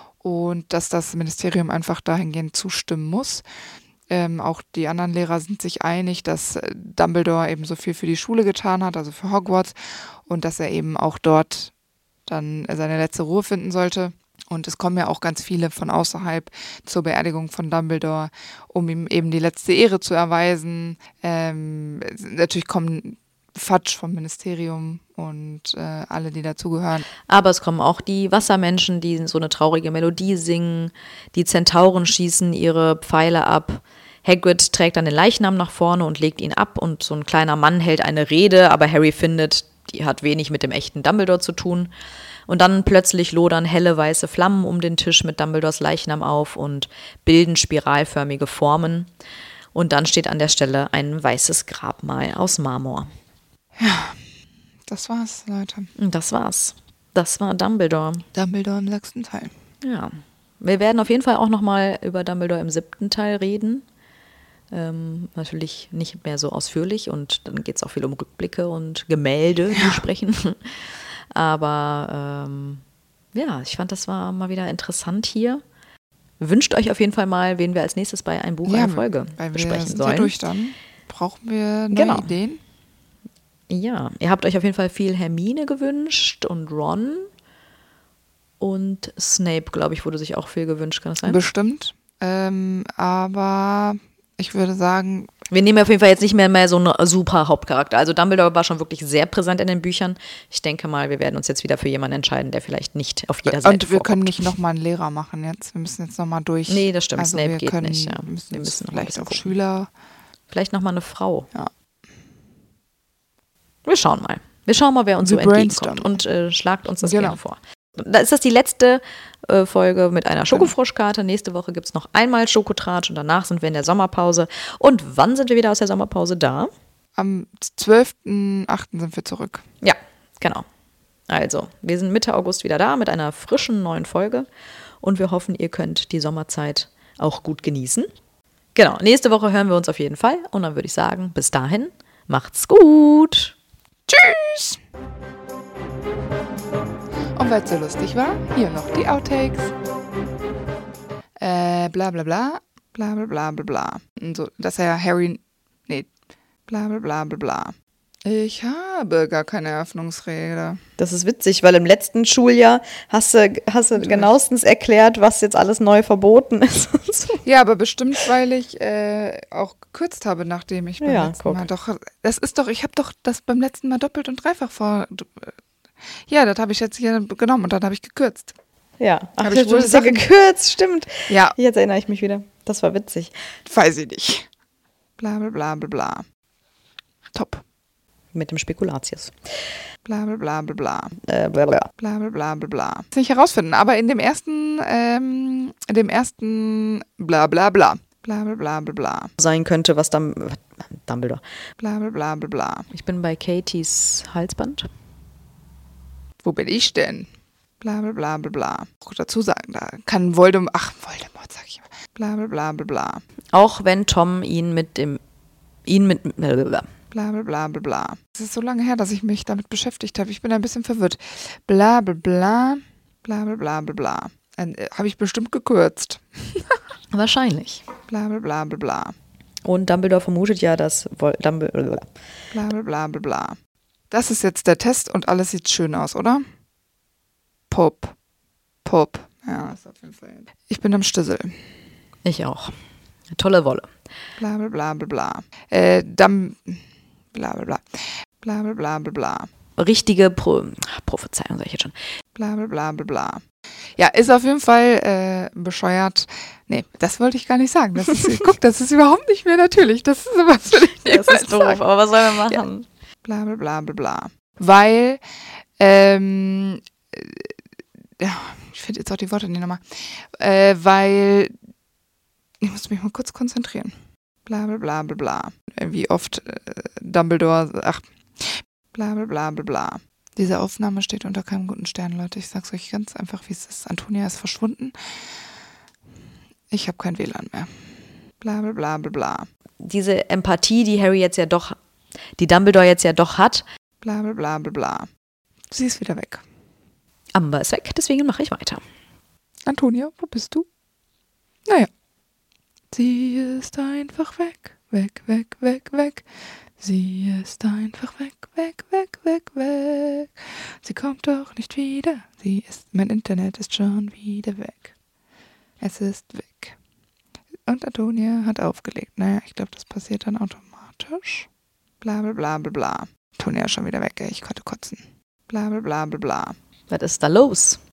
und dass das Ministerium einfach dahingehend zustimmen muss. Ähm, auch die anderen Lehrer sind sich einig, dass Dumbledore eben so viel für die Schule getan hat, also für Hogwarts, und dass er eben auch dort dann seine letzte Ruhe finden sollte. Und es kommen ja auch ganz viele von außerhalb zur Beerdigung von Dumbledore, um ihm eben die letzte Ehre zu erweisen. Ähm, natürlich kommen Fudge vom Ministerium und äh, alle, die dazugehören. Aber es kommen auch die Wassermenschen, die so eine traurige Melodie singen. Die Zentauren schießen ihre Pfeile ab. Hagrid trägt dann den Leichnam nach vorne und legt ihn ab und so ein kleiner Mann hält eine Rede, aber Harry findet, die hat wenig mit dem echten Dumbledore zu tun. Und dann plötzlich lodern helle weiße Flammen um den Tisch mit Dumbledores Leichnam auf und bilden spiralförmige Formen. Und dann steht an der Stelle ein weißes Grabmal aus Marmor. Ja, das war's, Leute. Das war's. Das war Dumbledore. Dumbledore im sechsten Teil. Ja. Wir werden auf jeden Fall auch nochmal über Dumbledore im siebten Teil reden. Ähm, natürlich nicht mehr so ausführlich und dann geht es auch viel um Rückblicke und Gemälde, die ja. sprechen. Aber ähm, ja, ich fand, das war mal wieder interessant hier. Wünscht euch auf jeden Fall mal, wen wir als nächstes bei Ein Buch, ja, eine Folge weil besprechen wir sind sollen. Ja durch dann. Brauchen wir neue genau. Ideen? Ja, ihr habt euch auf jeden Fall viel Hermine gewünscht und Ron und Snape, glaube ich, wurde sich auch viel gewünscht, kann das sein? Bestimmt. Ähm, aber ich würde sagen, Wir nehmen auf jeden Fall jetzt nicht mehr, mehr so einen super Hauptcharakter. Also Dumbledore war schon wirklich sehr präsent in den Büchern. Ich denke mal, wir werden uns jetzt wieder für jemanden entscheiden, der vielleicht nicht auf jeder Seite und wir vorkommt. können nicht nochmal einen Lehrer machen jetzt. Wir müssen jetzt nochmal durch. Nee, das stimmt. Also Snape wir geht können, nicht. Ja. müssen Wir jetzt müssen noch mal ein vielleicht bisschen auch gucken. Schüler. Vielleicht nochmal eine Frau. Ja. Wir schauen mal. Wir schauen mal, wer uns Wir so entgegenkommt. brainstormen. Und äh, schlagt uns das Genau. gerne vor. Da ist das die letzte äh, Folge mit einer Schokofroschkarte. Nächste Woche gibt es noch einmal Schokotratsch und danach sind wir in der Sommerpause. Und wann sind wir wieder aus der Sommerpause da? Am zwölften achten sind wir zurück. Ja, genau. Also, wir sind Mitte August wieder da mit einer frischen neuen Folge. Und wir hoffen, ihr könnt die Sommerzeit auch gut genießen. Genau, nächste Woche hören wir uns auf jeden Fall. Und dann würde ich sagen, bis dahin, macht's gut. Tschüss! Und weil es so lustig war, hier noch die Outtakes. Äh, bla bla bla, bla bla bla bla bla. Und so, dass er Harry, nee, bla bla bla bla bla. Ich habe gar keine Eröffnungsrede. Das ist witzig, weil im letzten Schuljahr hast du, hast du genauestens erklärt, was jetzt alles neu verboten ist. Und so. Ja, aber bestimmt, weil ich äh, auch gekürzt habe, nachdem ich beim Ja, letzten guck. Mal doch, das ist doch, ich habe doch das beim letzten Mal doppelt und dreifach vor, ja, das habe ich jetzt hier genommen und dann habe ich gekürzt. Ja, ach, Hab du ich wohl hast ja Sachen- gekürzt, stimmt. Ja, Jetzt erinnere ich mich wieder. Das war witzig. weiß ich nicht. Bla bla bla bla bla. Top. Mit dem Spekulatius. Bla bla bla bla bla. Äh, bla bla. Bla bla bla bla bla. Das nicht herausfinden, aber in dem ersten, ähm, in dem ersten bla bla bla. Bla bla bla bla bla. Sein könnte, was dann. Dumbledore. Bla bla bla bla bla. Ich bin bei Katies Halsband. Wo bin ich denn? Bla bla bla bla bla. Auch dazu sagen, da kann Voldemort, ach Voldemort sag ich immer. Bla bla bla bla bla. Auch wenn Tom ihn mit dem. ihn mit. Blablabla. Bla bla bla bla bla. Es ist so lange her, dass ich mich damit beschäftigt habe. Ich bin ein bisschen verwirrt. Bla bla bla. Bla bla bla bla bla. Äh, habe ich bestimmt gekürzt. Wahrscheinlich. Bla bla bla bla bla. Und Dumbledore vermutet ja, dass Vol- Dumbledore. Bla bla bla bla bla. Das ist jetzt der Test und alles sieht schön aus, oder? Pop. Pop. Ja, ist auf jeden Fall. Ich bin am Stissel. Ich auch. Tolle Wolle. Bla bla bla bla bla. Äh, Dam. Bla bla bla. Bla bla bla bla bla. Richtige Pro Prophezeiung, sag ich jetzt schon. Bla bla bla bla bla. Ja, ist auf jeden Fall äh, bescheuert. Nee, das wollte ich gar nicht sagen. Das ist, guck, das ist überhaupt nicht mehr natürlich. Das ist was will ich Das ist doof, sagen. aber was sollen wir machen? Ja. Bla bla bla bla bla. Weil, ähm, äh, ja, ich finde jetzt auch die Worte nicht nochmal. Äh, weil, ich muss mich mal kurz konzentrieren. Bla bla bla bla bla. Wie oft äh, Dumbledore, ach, bla bla bla bla bla. Diese Aufnahme steht unter keinem guten Stern, Leute. Ich sag's euch ganz einfach, wie es ist. Antonia ist verschwunden. Ich habe kein W L A N mehr. Bla bla bla bla bla. Diese Empathie, die Harry jetzt ja doch, die Dumbledore jetzt ja doch hat. Bla bla bla bla bla. Sie ist wieder weg. Amber ist weg, deswegen mache ich weiter. Antonia, wo bist du? Naja. Sie ist einfach weg, weg, weg, weg, weg. Sie ist einfach weg, weg, weg, weg, weg. Sie kommt doch nicht wieder. Sie ist, mein Internet ist schon wieder weg. Es ist weg. Und Antonia hat aufgelegt. Naja, ich glaube, das passiert dann automatisch. Bla bla bla bla bla. Antonia ist schon wieder weg, ey. Ich konnte kotzen. Bla bla bla bla bla. Was ist da los?